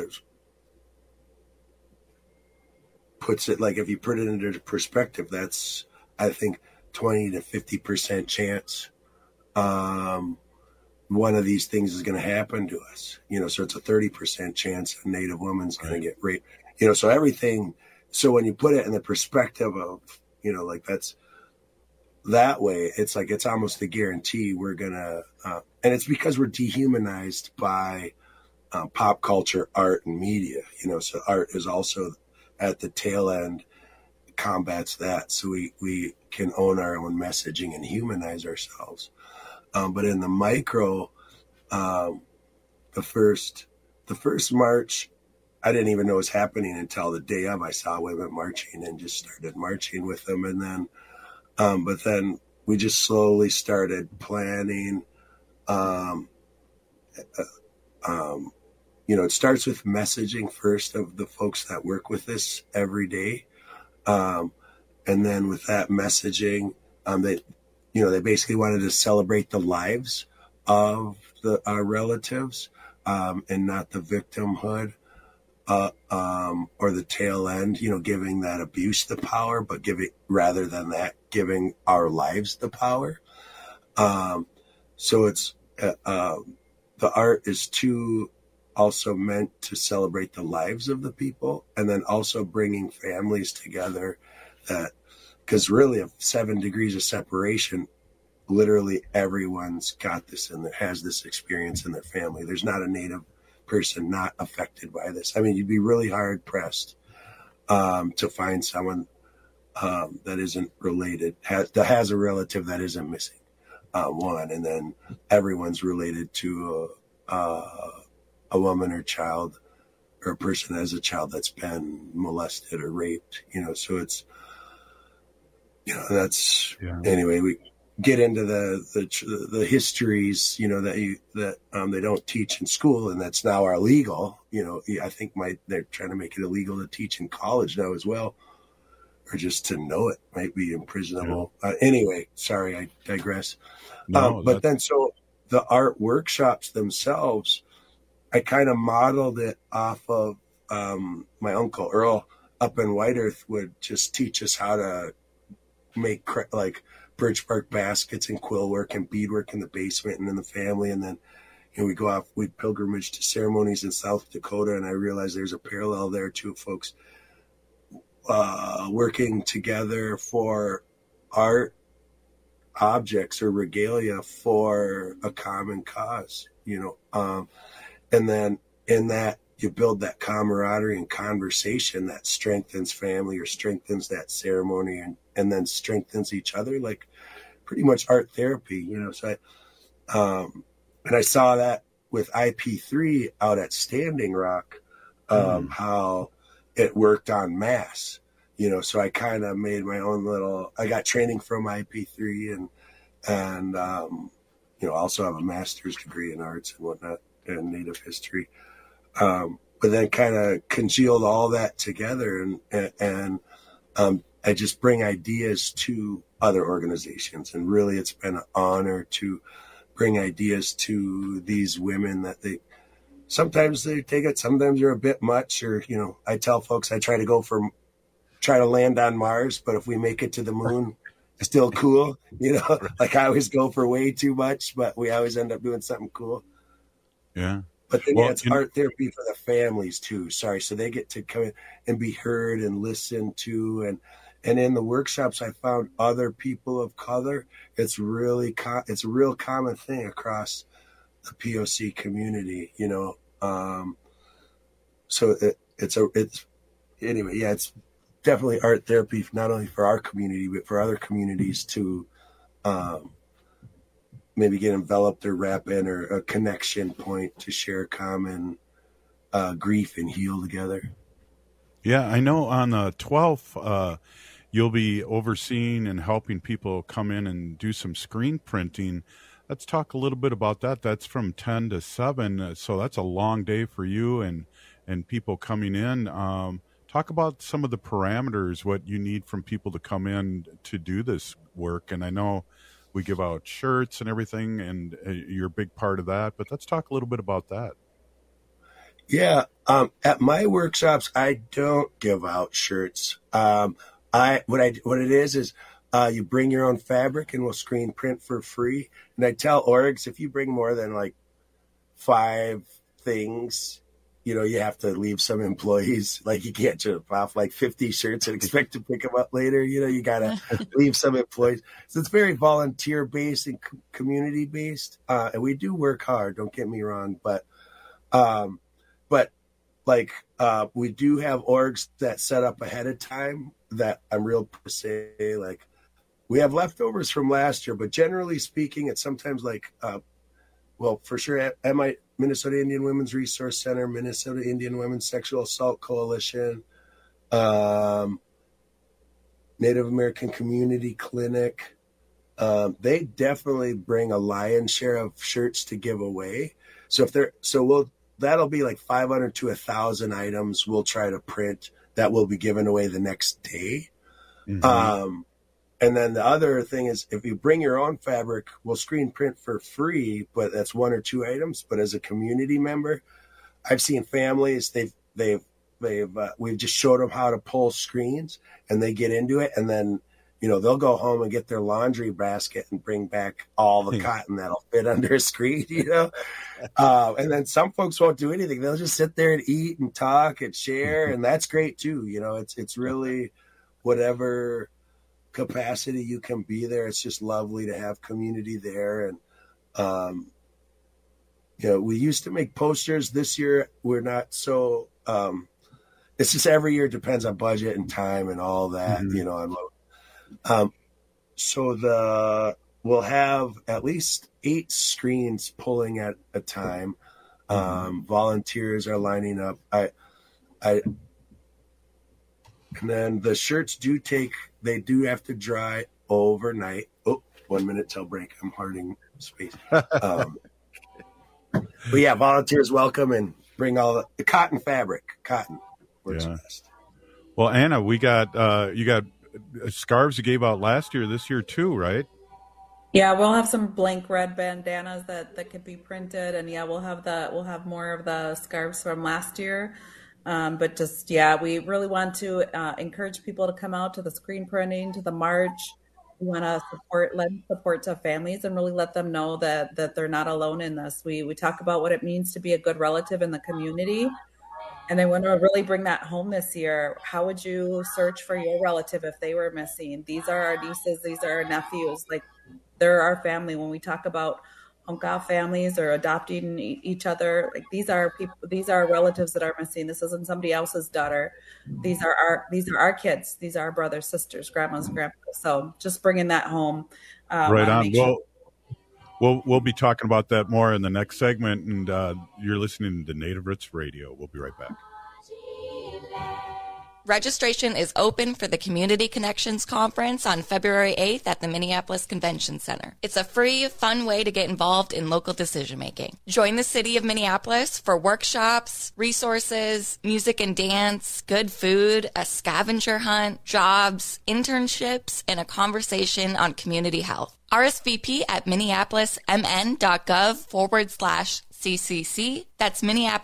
[SPEAKER 16] puts it like, if you put it into perspective, that's, I think, 20 to 50% chance one of these things is going to happen to us, so it's a 30% chance a Native woman's going to get raped, so everything. So when you put it in the perspective of, like that's that way, it's like, it's almost a guarantee we're going to, and it's because we're dehumanized by pop culture, art, and media, so art is also at the tail end, combats that. So we can own our own messaging and humanize ourselves. But in the micro, the first march, I didn't even know was happening until the day of. I saw women marching and just started marching with them. And then, but then we just slowly started planning. It starts with messaging first of the folks that work with this every day. And then with that messaging, they basically wanted to celebrate the lives of the relatives, and not the victimhood, or the tail end, giving that abuse the power, but rather than that, giving our lives the power. So it's, the art is also meant to celebrate the lives of the people, and then also bringing families together, because really, of 7 degrees of separation, literally everyone's got this and has this experience in their family. There's not a Native person not affected by this. I mean, you'd be really hard pressed to find someone that isn't related, that has a relative that isn't missing, one, and then everyone's related to a woman or child, or a person as a child that's been molested or raped, so it's, that's, anyway, we get into the histories, that they don't teach in school, and that's now are illegal. I think they're trying to make it illegal to teach in college now as well, or just to know it might be imprisonable. Anyway, sorry, I digress. But then, so the art workshops themselves, I kind of modeled it off of my uncle Earl up in White Earth would just teach us how to make like birch bark baskets and quill work and beadwork in the basement and in the family. And then we'd pilgrimage to ceremonies in South Dakota. And I realized there's a parallel there too, folks working together for art objects or regalia for a common cause, and then in that, you build that camaraderie and conversation that strengthens family or strengthens that ceremony and then strengthens each other, like pretty much art therapy, So and I saw that with IP3 out at Standing Rock, how it worked on mass, so I kind of made my own I got training from IP3 and also have a master's degree in arts and whatnot and Native history. But then kind of congealed all that together and I just bring ideas to other organizations. And really it's been an honor to bring ideas to these women that sometimes they take it, sometimes they're a bit much, or, I tell folks I try to land on Mars, but if we make it to the moon, it's still cool. Like I always go for way too much, but we always end up doing something cool.
[SPEAKER 20] Yeah.
[SPEAKER 16] But then it's art therapy for the families too. Sorry. So they get to come in and be heard and listened to. And in the workshops, I found other people of color. It's really, it's a real common thing across the POC community, so it's definitely art therapy, not only for our community, but for other communities to, maybe get enveloped or wrap in, or a connection point to share common grief and heal together.
[SPEAKER 20] Yeah, I know on the 12th, you'll be overseeing and helping people come in and do some screen printing. Let's talk a little bit about that. That's from 10 to 7, so that's a long day for you and people coming in. Talk about some of the parameters, what you need from people to come in to do this work. And I know we give out shirts and everything, and you're a big part of that. But let's talk a little bit about that.
[SPEAKER 16] Yeah, at my workshops, I don't give out shirts. What it is you bring your own fabric and we'll screen print for free. And I tell orgs, if you bring more than like 5 things, you have to leave some employees. Like, you can't jump off like 50 shirts and expect to pick them up later. You got to leave some employees. So it's very volunteer based and community based. And we do work hard, don't get me wrong, but we do have orgs that set up ahead of time that I'm real to say, like, we have leftovers from last year, but generally speaking, it's sometimes like, for sure at Minnesota Indian Women's Resource Center, Minnesota Indian Women's Sexual Assault Coalition, Native American Community Clinic. They definitely bring a lion's share of shirts to give away. That'll be like 500 to 1,000 items we'll try to print that will be given away the next day. Mm-hmm. And then the other thing is, if you bring your own fabric, we'll screen print for free, but that's 1 or 2 items. But as a community member, I've seen families, we've just showed them how to pull screens, and they get into it, and then they'll go home and get their laundry basket and bring back all the cotton that'll fit under a screen, and then some folks won't do anything. They'll just sit there and eat and talk and share. And that's great too. It's really whatever capacity you can be there. It's just lovely to have community there. And, we used to make posters. This year, we're not so, it's just every year depends on budget and time and all that, we'll have at least 8 screens pulling at a time. Volunteers are lining up. And then the shirts do have to dry overnight. 1 minute till break. I'm hoarding space. But yeah, volunteers welcome, and bring all the cotton fabric. Cotton works best.
[SPEAKER 20] Well, Anna, we got, you got scarves you gave out last year, this year too, right?
[SPEAKER 15] Yeah, we'll have some blank red bandanas that could be printed, and we'll have more of the scarves from last year. But we really want to encourage people to come out to the screen printing, to the march. We want to lend support to families and really let them know that they're not alone in this. We talk about what it means to be a good relative in the community. And I want to really bring that home this year. How would you search for your relative if they were missing? These are our nieces. These are our nephews. Like, they're our family. When we talk about Onka families or adopting each other, like, these are people. These are relatives that are missing. This isn't somebody else's daughter. These are our kids. These are our brothers, sisters, grandmas, grandpas. So just bringing that home.
[SPEAKER 20] Right on. We'll be talking about that more in the next segment, and you're listening to Native Roots Radio. We'll be right back.
[SPEAKER 4] Registration is open for the Community Connections Conference on February 8th at the Minneapolis Convention Center. It's a free, fun way to get involved in local decision-making. Join the city of Minneapolis for workshops, resources, music and dance, good food, a scavenger hunt, jobs, internships, and a conversation on community health. RSVP at minneapolismn.gov/CCC. That's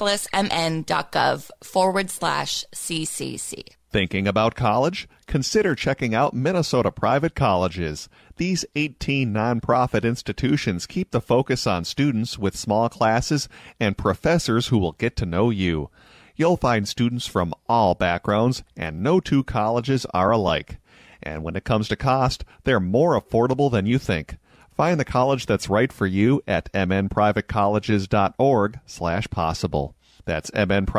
[SPEAKER 4] minneapolismn.gov/CCC.
[SPEAKER 22] Thinking about college? Consider checking out Minnesota Private Colleges. These 18 nonprofit institutions keep the focus on students with small classes and professors who will get to know you. You'll find students from all backgrounds, and no 2 colleges are alike. And when it comes to cost, they're more affordable than you think. Find the college that's right for you at mnprivatecolleges.org/possible. That's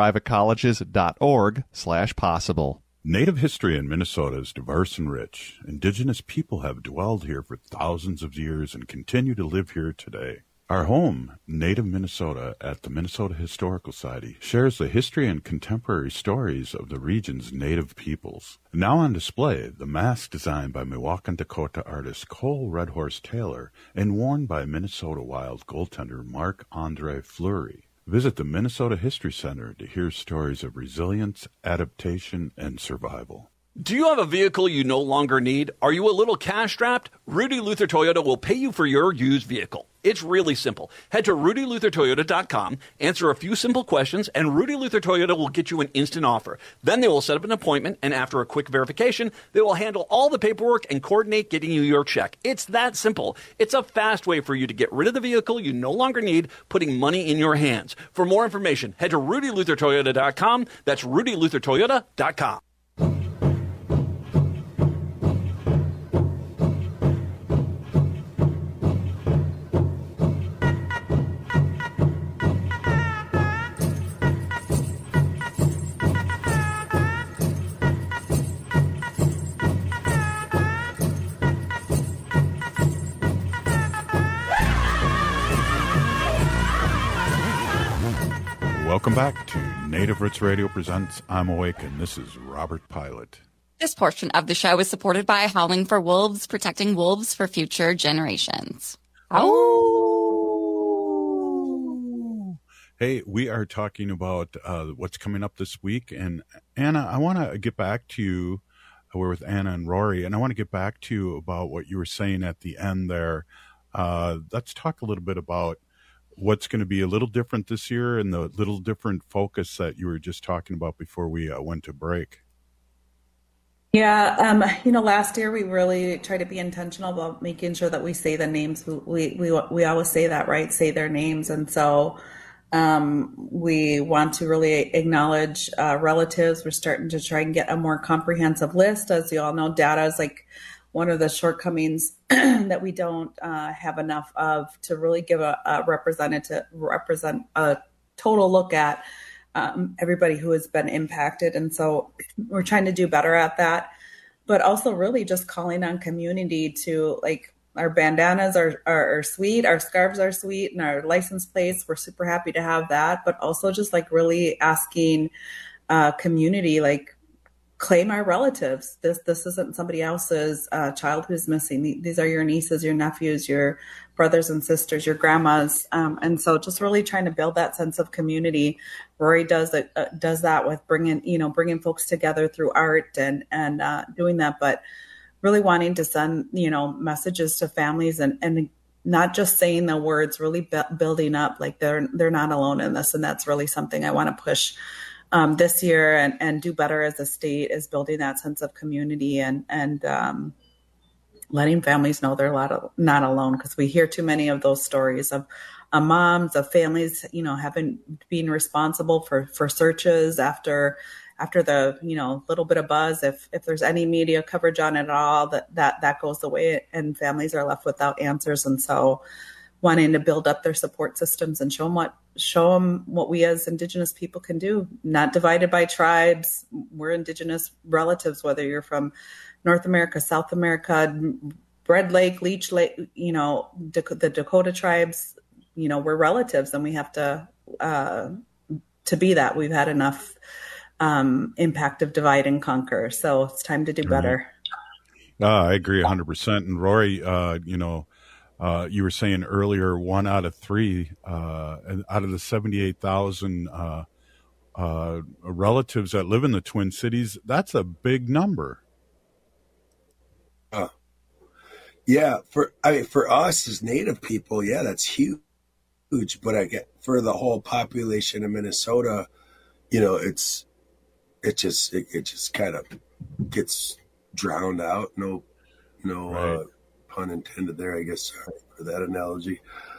[SPEAKER 22] mnprivatecolleges.org/possible.
[SPEAKER 20] Native history in Minnesota is diverse and rich. Indigenous people have dwelled here for thousands of years and continue to live here today. Our home, Native Minnesota, at the Minnesota Historical Society, shares the history and contemporary stories of the region's Native peoples. Now on display, the mask designed by Milwaukee, Dakota artist Cole Redhorse Taylor and worn by Minnesota Wild goaltender Marc-Andre Fleury. Visit the Minnesota History Center to hear stories of resilience, adaptation, and survival.
[SPEAKER 17] Do you have a vehicle you no longer need? Are you a little cash-strapped? Rudy Luther Toyota will pay you for your used vehicle. It's really simple. Head to RudyLutherToyota.com, answer a few simple questions, and Rudy Luther Toyota will get you an instant offer. Then they will set up an appointment, and after a quick verification, they will handle all the paperwork and coordinate getting you your check. It's that simple. It's a fast way for you to get rid of the vehicle you no longer need, putting money in your hands. For more information, head to RudyLutherToyota.com. That's RudyLutherToyota.com.
[SPEAKER 20] Welcome back to Native Roots Radio presents I'm Awake, and this is Robert Pilot.
[SPEAKER 21] This portion of the show is supported by Howling for Wolves, protecting wolves for future generations.
[SPEAKER 20] Oh! Hey, we are talking about what's coming up this week, and Anna, I want to get back to you. We're with Anna and Rory, and I want to get back to you about what you were saying at the end there. Let's talk a little bit about what's going to be a little different this year and the little different focus that you were just talking about before we went to break.
[SPEAKER 15] Yeah, last year we really tried to be intentional about making sure that we say the names. We always say that, right? Say their names. And so we want to really acknowledge relatives. We're starting to try and get a more comprehensive list. As you all know, data is like one of the shortcomings that we don't have enough of to really give a represent a total look at everybody who has been impacted. And so we're trying to do better at that, but also really just calling on community to, like, our bandanas are sweet, our scarves are sweet, and our license plates, we're super happy to have that, but also just like really asking community, like, claim our relatives. This isn't somebody else's child who's missing. These are your nieces, your nephews, your brothers and sisters, your grandmas. And so just really trying to build that sense of community. Rory does that with bringing folks together through art and doing that, but really wanting to send, messages to families and not just saying the words, really building up, like they're not alone in this. And that's really something I want to push this year and do better as a state, is building that sense of community and letting families know they're not alone, because we hear too many of those stories of moms, of families, being responsible for searches after the, little bit of buzz. If there's any media coverage on it at all, that goes away and families are left without answers. And so wanting to build up their support systems and show them what we as Indigenous people can do, not divided by tribes. We're Indigenous relatives, whether you're from North America, South America, Red Lake, Leech Lake, the Dakota tribes, we're relatives, and we have to be that. We've had enough impact of divide and conquer. So it's time to do better.
[SPEAKER 20] I agree 100%. And Rory, you were saying earlier, 1 out of 3 out of the 78,000 relatives that live in the Twin Cities, that's a big number.
[SPEAKER 16] Yeah, for us as Native people, yeah, that's huge. But I get for the whole population of Minnesota, it just kind of gets drowned out. No. Right. Pun intended there, I guess. Sorry for that analogy.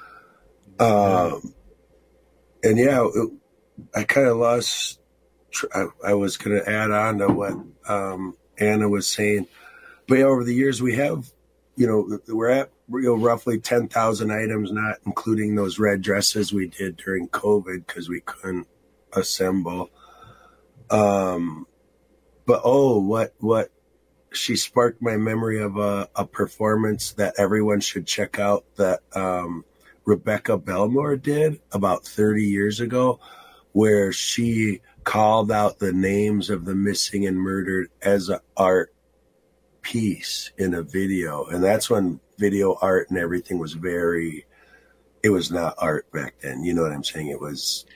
[SPEAKER 16] And yeah, I kind of lost. I was going to add on to what Anna was saying, but yeah, over the years we have, we're at roughly 10,000 items, not including those red dresses we did during COVID because we couldn't assemble. But what. She sparked my memory of a performance that everyone should check out that Rebecca Belmore did about 30 years ago, where she called out the names of the missing and murdered as an art piece in a video. And that's when video art and everything was it was not art back then. You know what I'm saying? It was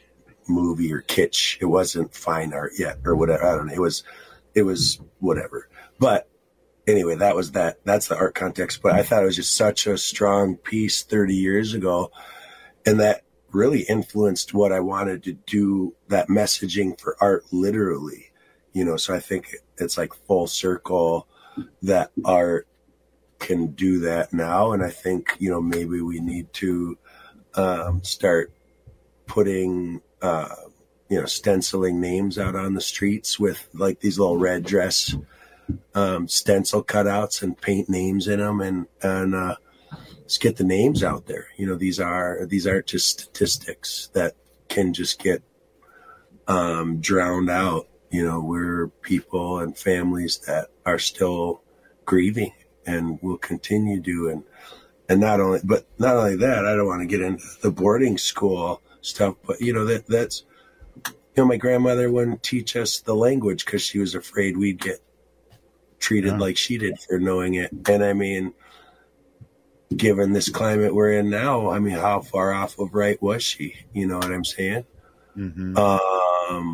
[SPEAKER 16] movie or kitsch. It wasn't fine art yet or whatever. I don't know. It was whatever. But anyway, that's the art context. But I thought it was just such a strong piece 30 years ago. And that really influenced what I wanted to do, that messaging for art literally, so I think it's like full circle that art can do that now. And I think, maybe we need to start putting, stenciling names out on the streets with like these little red dress stencil cutouts and paint names in them and let's get the names out there. These aren't just statistics that can just get drowned out. We're people and families that are still grieving and will continue to. And not only that, I don't want to get into the boarding school stuff, but that's my grandmother wouldn't teach us the language because she was afraid we'd get treated like she did for knowing it. And I mean, given this climate we're in now, I mean, how far off of right was she? You know what I'm saying? Mm-hmm.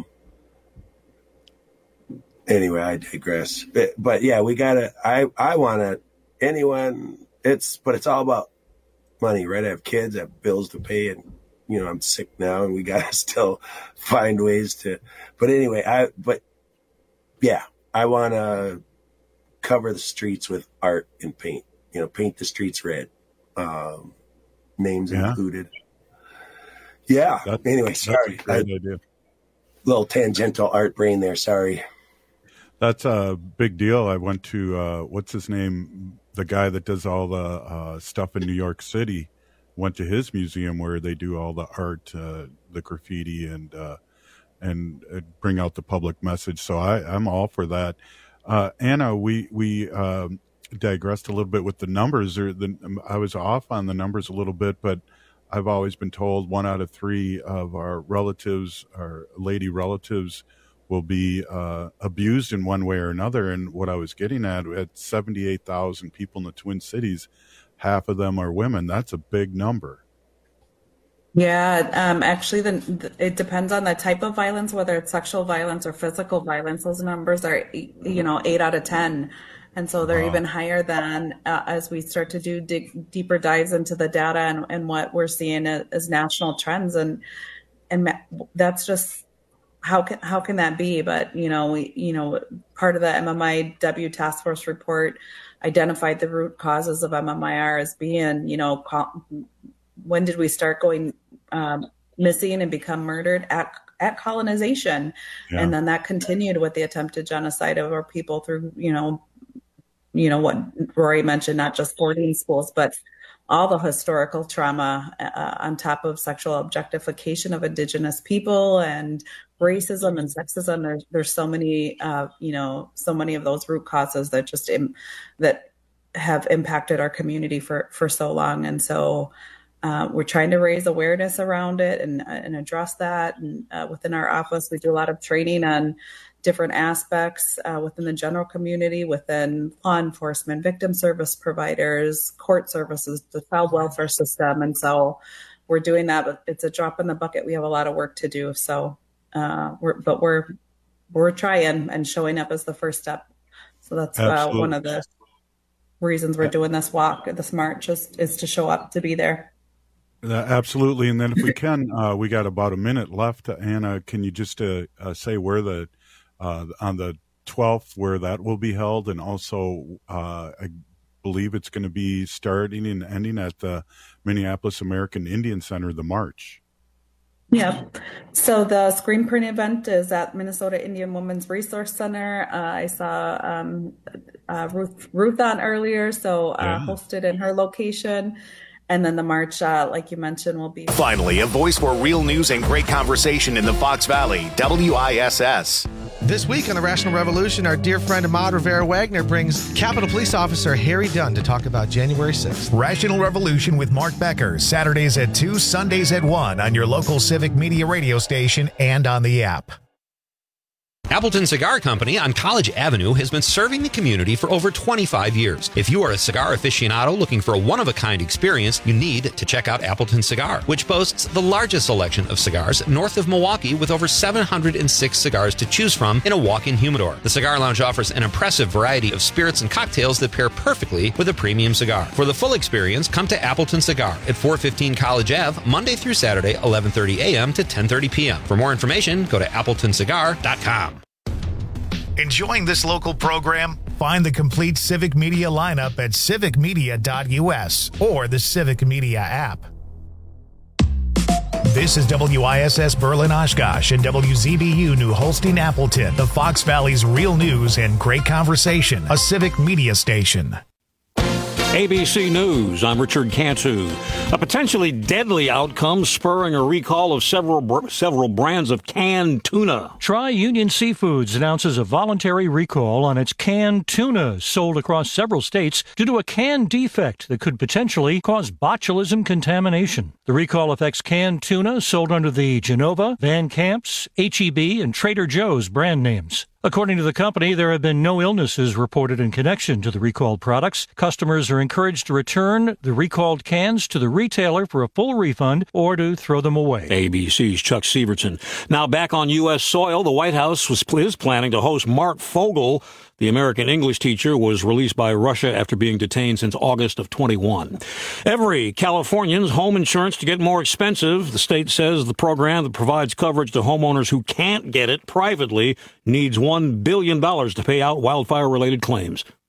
[SPEAKER 16] Anyway, I digress. But yeah, we gotta. I want to. Anyone. It's all about money, right? I have kids, I have bills to pay, and I'm sick now, and we gotta still find ways to. But anyway, I want to cover the streets with art and paint. Paint the streets red. Names included. Yeah. Anyway, sorry.
[SPEAKER 20] That's a great idea.
[SPEAKER 16] Little tangential art brain there. Sorry.
[SPEAKER 20] That's a big deal. I went to, what's his name? The guy that does all the stuff in New York City, went to his museum where they do all the art, the graffiti and bring out the public message. So I'm all for that. Anna, we digressed a little bit with the numbers. I was off on the numbers a little bit, but I've always been told 1 out of 3 of our relatives, our lady relatives, will be abused in one way or another. And what I was getting at 78,000 people in the Twin Cities, half of them are women. That's a big number.
[SPEAKER 15] Yeah, actually, it depends on the type of violence, whether it's sexual violence or physical violence. Those numbers are, 8 out of 10. And so they're even higher than as we start to do deeper dives into the data and what we're seeing as national trends. And that's just, how can that be? But, part of the MMIW task force report identified the root causes of MMIR as being, when did we start going missing and become murdered at colonization? Yeah. And then that continued with the attempted genocide of our people through, what Rory mentioned, not just boarding schools, but all the historical trauma on top of sexual objectification of Indigenous people and racism and sexism. There's so many, so many of those root causes that just that have impacted our community for so long. And so we're trying to raise awareness around it and address that. And within our office, we do a lot of training on different aspects within the general community, within law enforcement, victim service providers, court services, the child welfare system. And so we're doing that, but it's a drop in the bucket. We have a lot of work to do. So we're trying and showing up as the first step. So that's one of the reasons we're doing this walk, this march, is to show up, to be there.
[SPEAKER 20] Absolutely. And then if we can, we got about a minute left. Anna, can you just say where on the 12th, where that will be held? And also, I believe it's going to be starting and ending at the Minneapolis American Indian Center, the march.
[SPEAKER 15] Yeah. So the screen print event is at Minnesota Indian Women's Resource Center. I saw Ruth on earlier, so hosted in her location. And then the march, like you mentioned, will be...
[SPEAKER 1] Finally, a voice for real news and great conversation in the Fox Valley, WISS.
[SPEAKER 5] This week on the Rational Revolution, our dear friend Ahmad Rivera-Wagner brings Capitol Police Officer Harry Dunn to talk about January 6th.
[SPEAKER 1] Rational Revolution with Mark Becker, Saturdays at 2, Sundays at 1 on your local Civic Media radio station and on the app.
[SPEAKER 11] Appleton Cigar Company on College Avenue has been serving the community for over 25 years. If you are a cigar aficionado looking for a one-of-a-kind experience, you need to check out Appleton Cigar, which boasts the largest selection of cigars north of Milwaukee with over 706 cigars to choose from in a walk-in humidor. The Cigar Lounge offers an impressive variety of spirits and cocktails that pair perfectly with a premium cigar. For the full experience, come to Appleton Cigar at 415 College Ave, Monday through Saturday, 11:30 a.m. to 10:30 p.m. For more information, go to appletoncigar.com.
[SPEAKER 1] Enjoying this local program? Find the complete Civic Media lineup at civicmedia.us or the Civic Media app. This is WISS Berlin Oshkosh and WZBU New Holstein Appleton, the Fox Valley's real news and great conversation, a Civic Media station.
[SPEAKER 2] ABC News, I'm Richard Cantu. A potentially deadly outcome spurring a recall of several brands of canned tuna.
[SPEAKER 3] Tri-Union Seafoods announces a voluntary recall on its canned tuna sold across several states due to a can defect that could potentially cause botulism contamination. The recall affects canned tuna sold under the Genova, Van Camp's, H-E-B, and Trader Joe's brand names. According to the company, there have been no illnesses reported in connection to the recalled products. Customers are encouraged to return the recalled cans to the retailer for a full refund or to throw them away.
[SPEAKER 2] ABC's Chuck Sievertson. Now back on U.S. soil, the White House is planning to host Mark Fogel. The American English teacher was released by Russia after being detained since August of 21. Every Californian's home insurance to get more expensive. The state says the program that provides coverage to homeowners who can't get it privately needs $1 billion to pay out wildfire-related claims.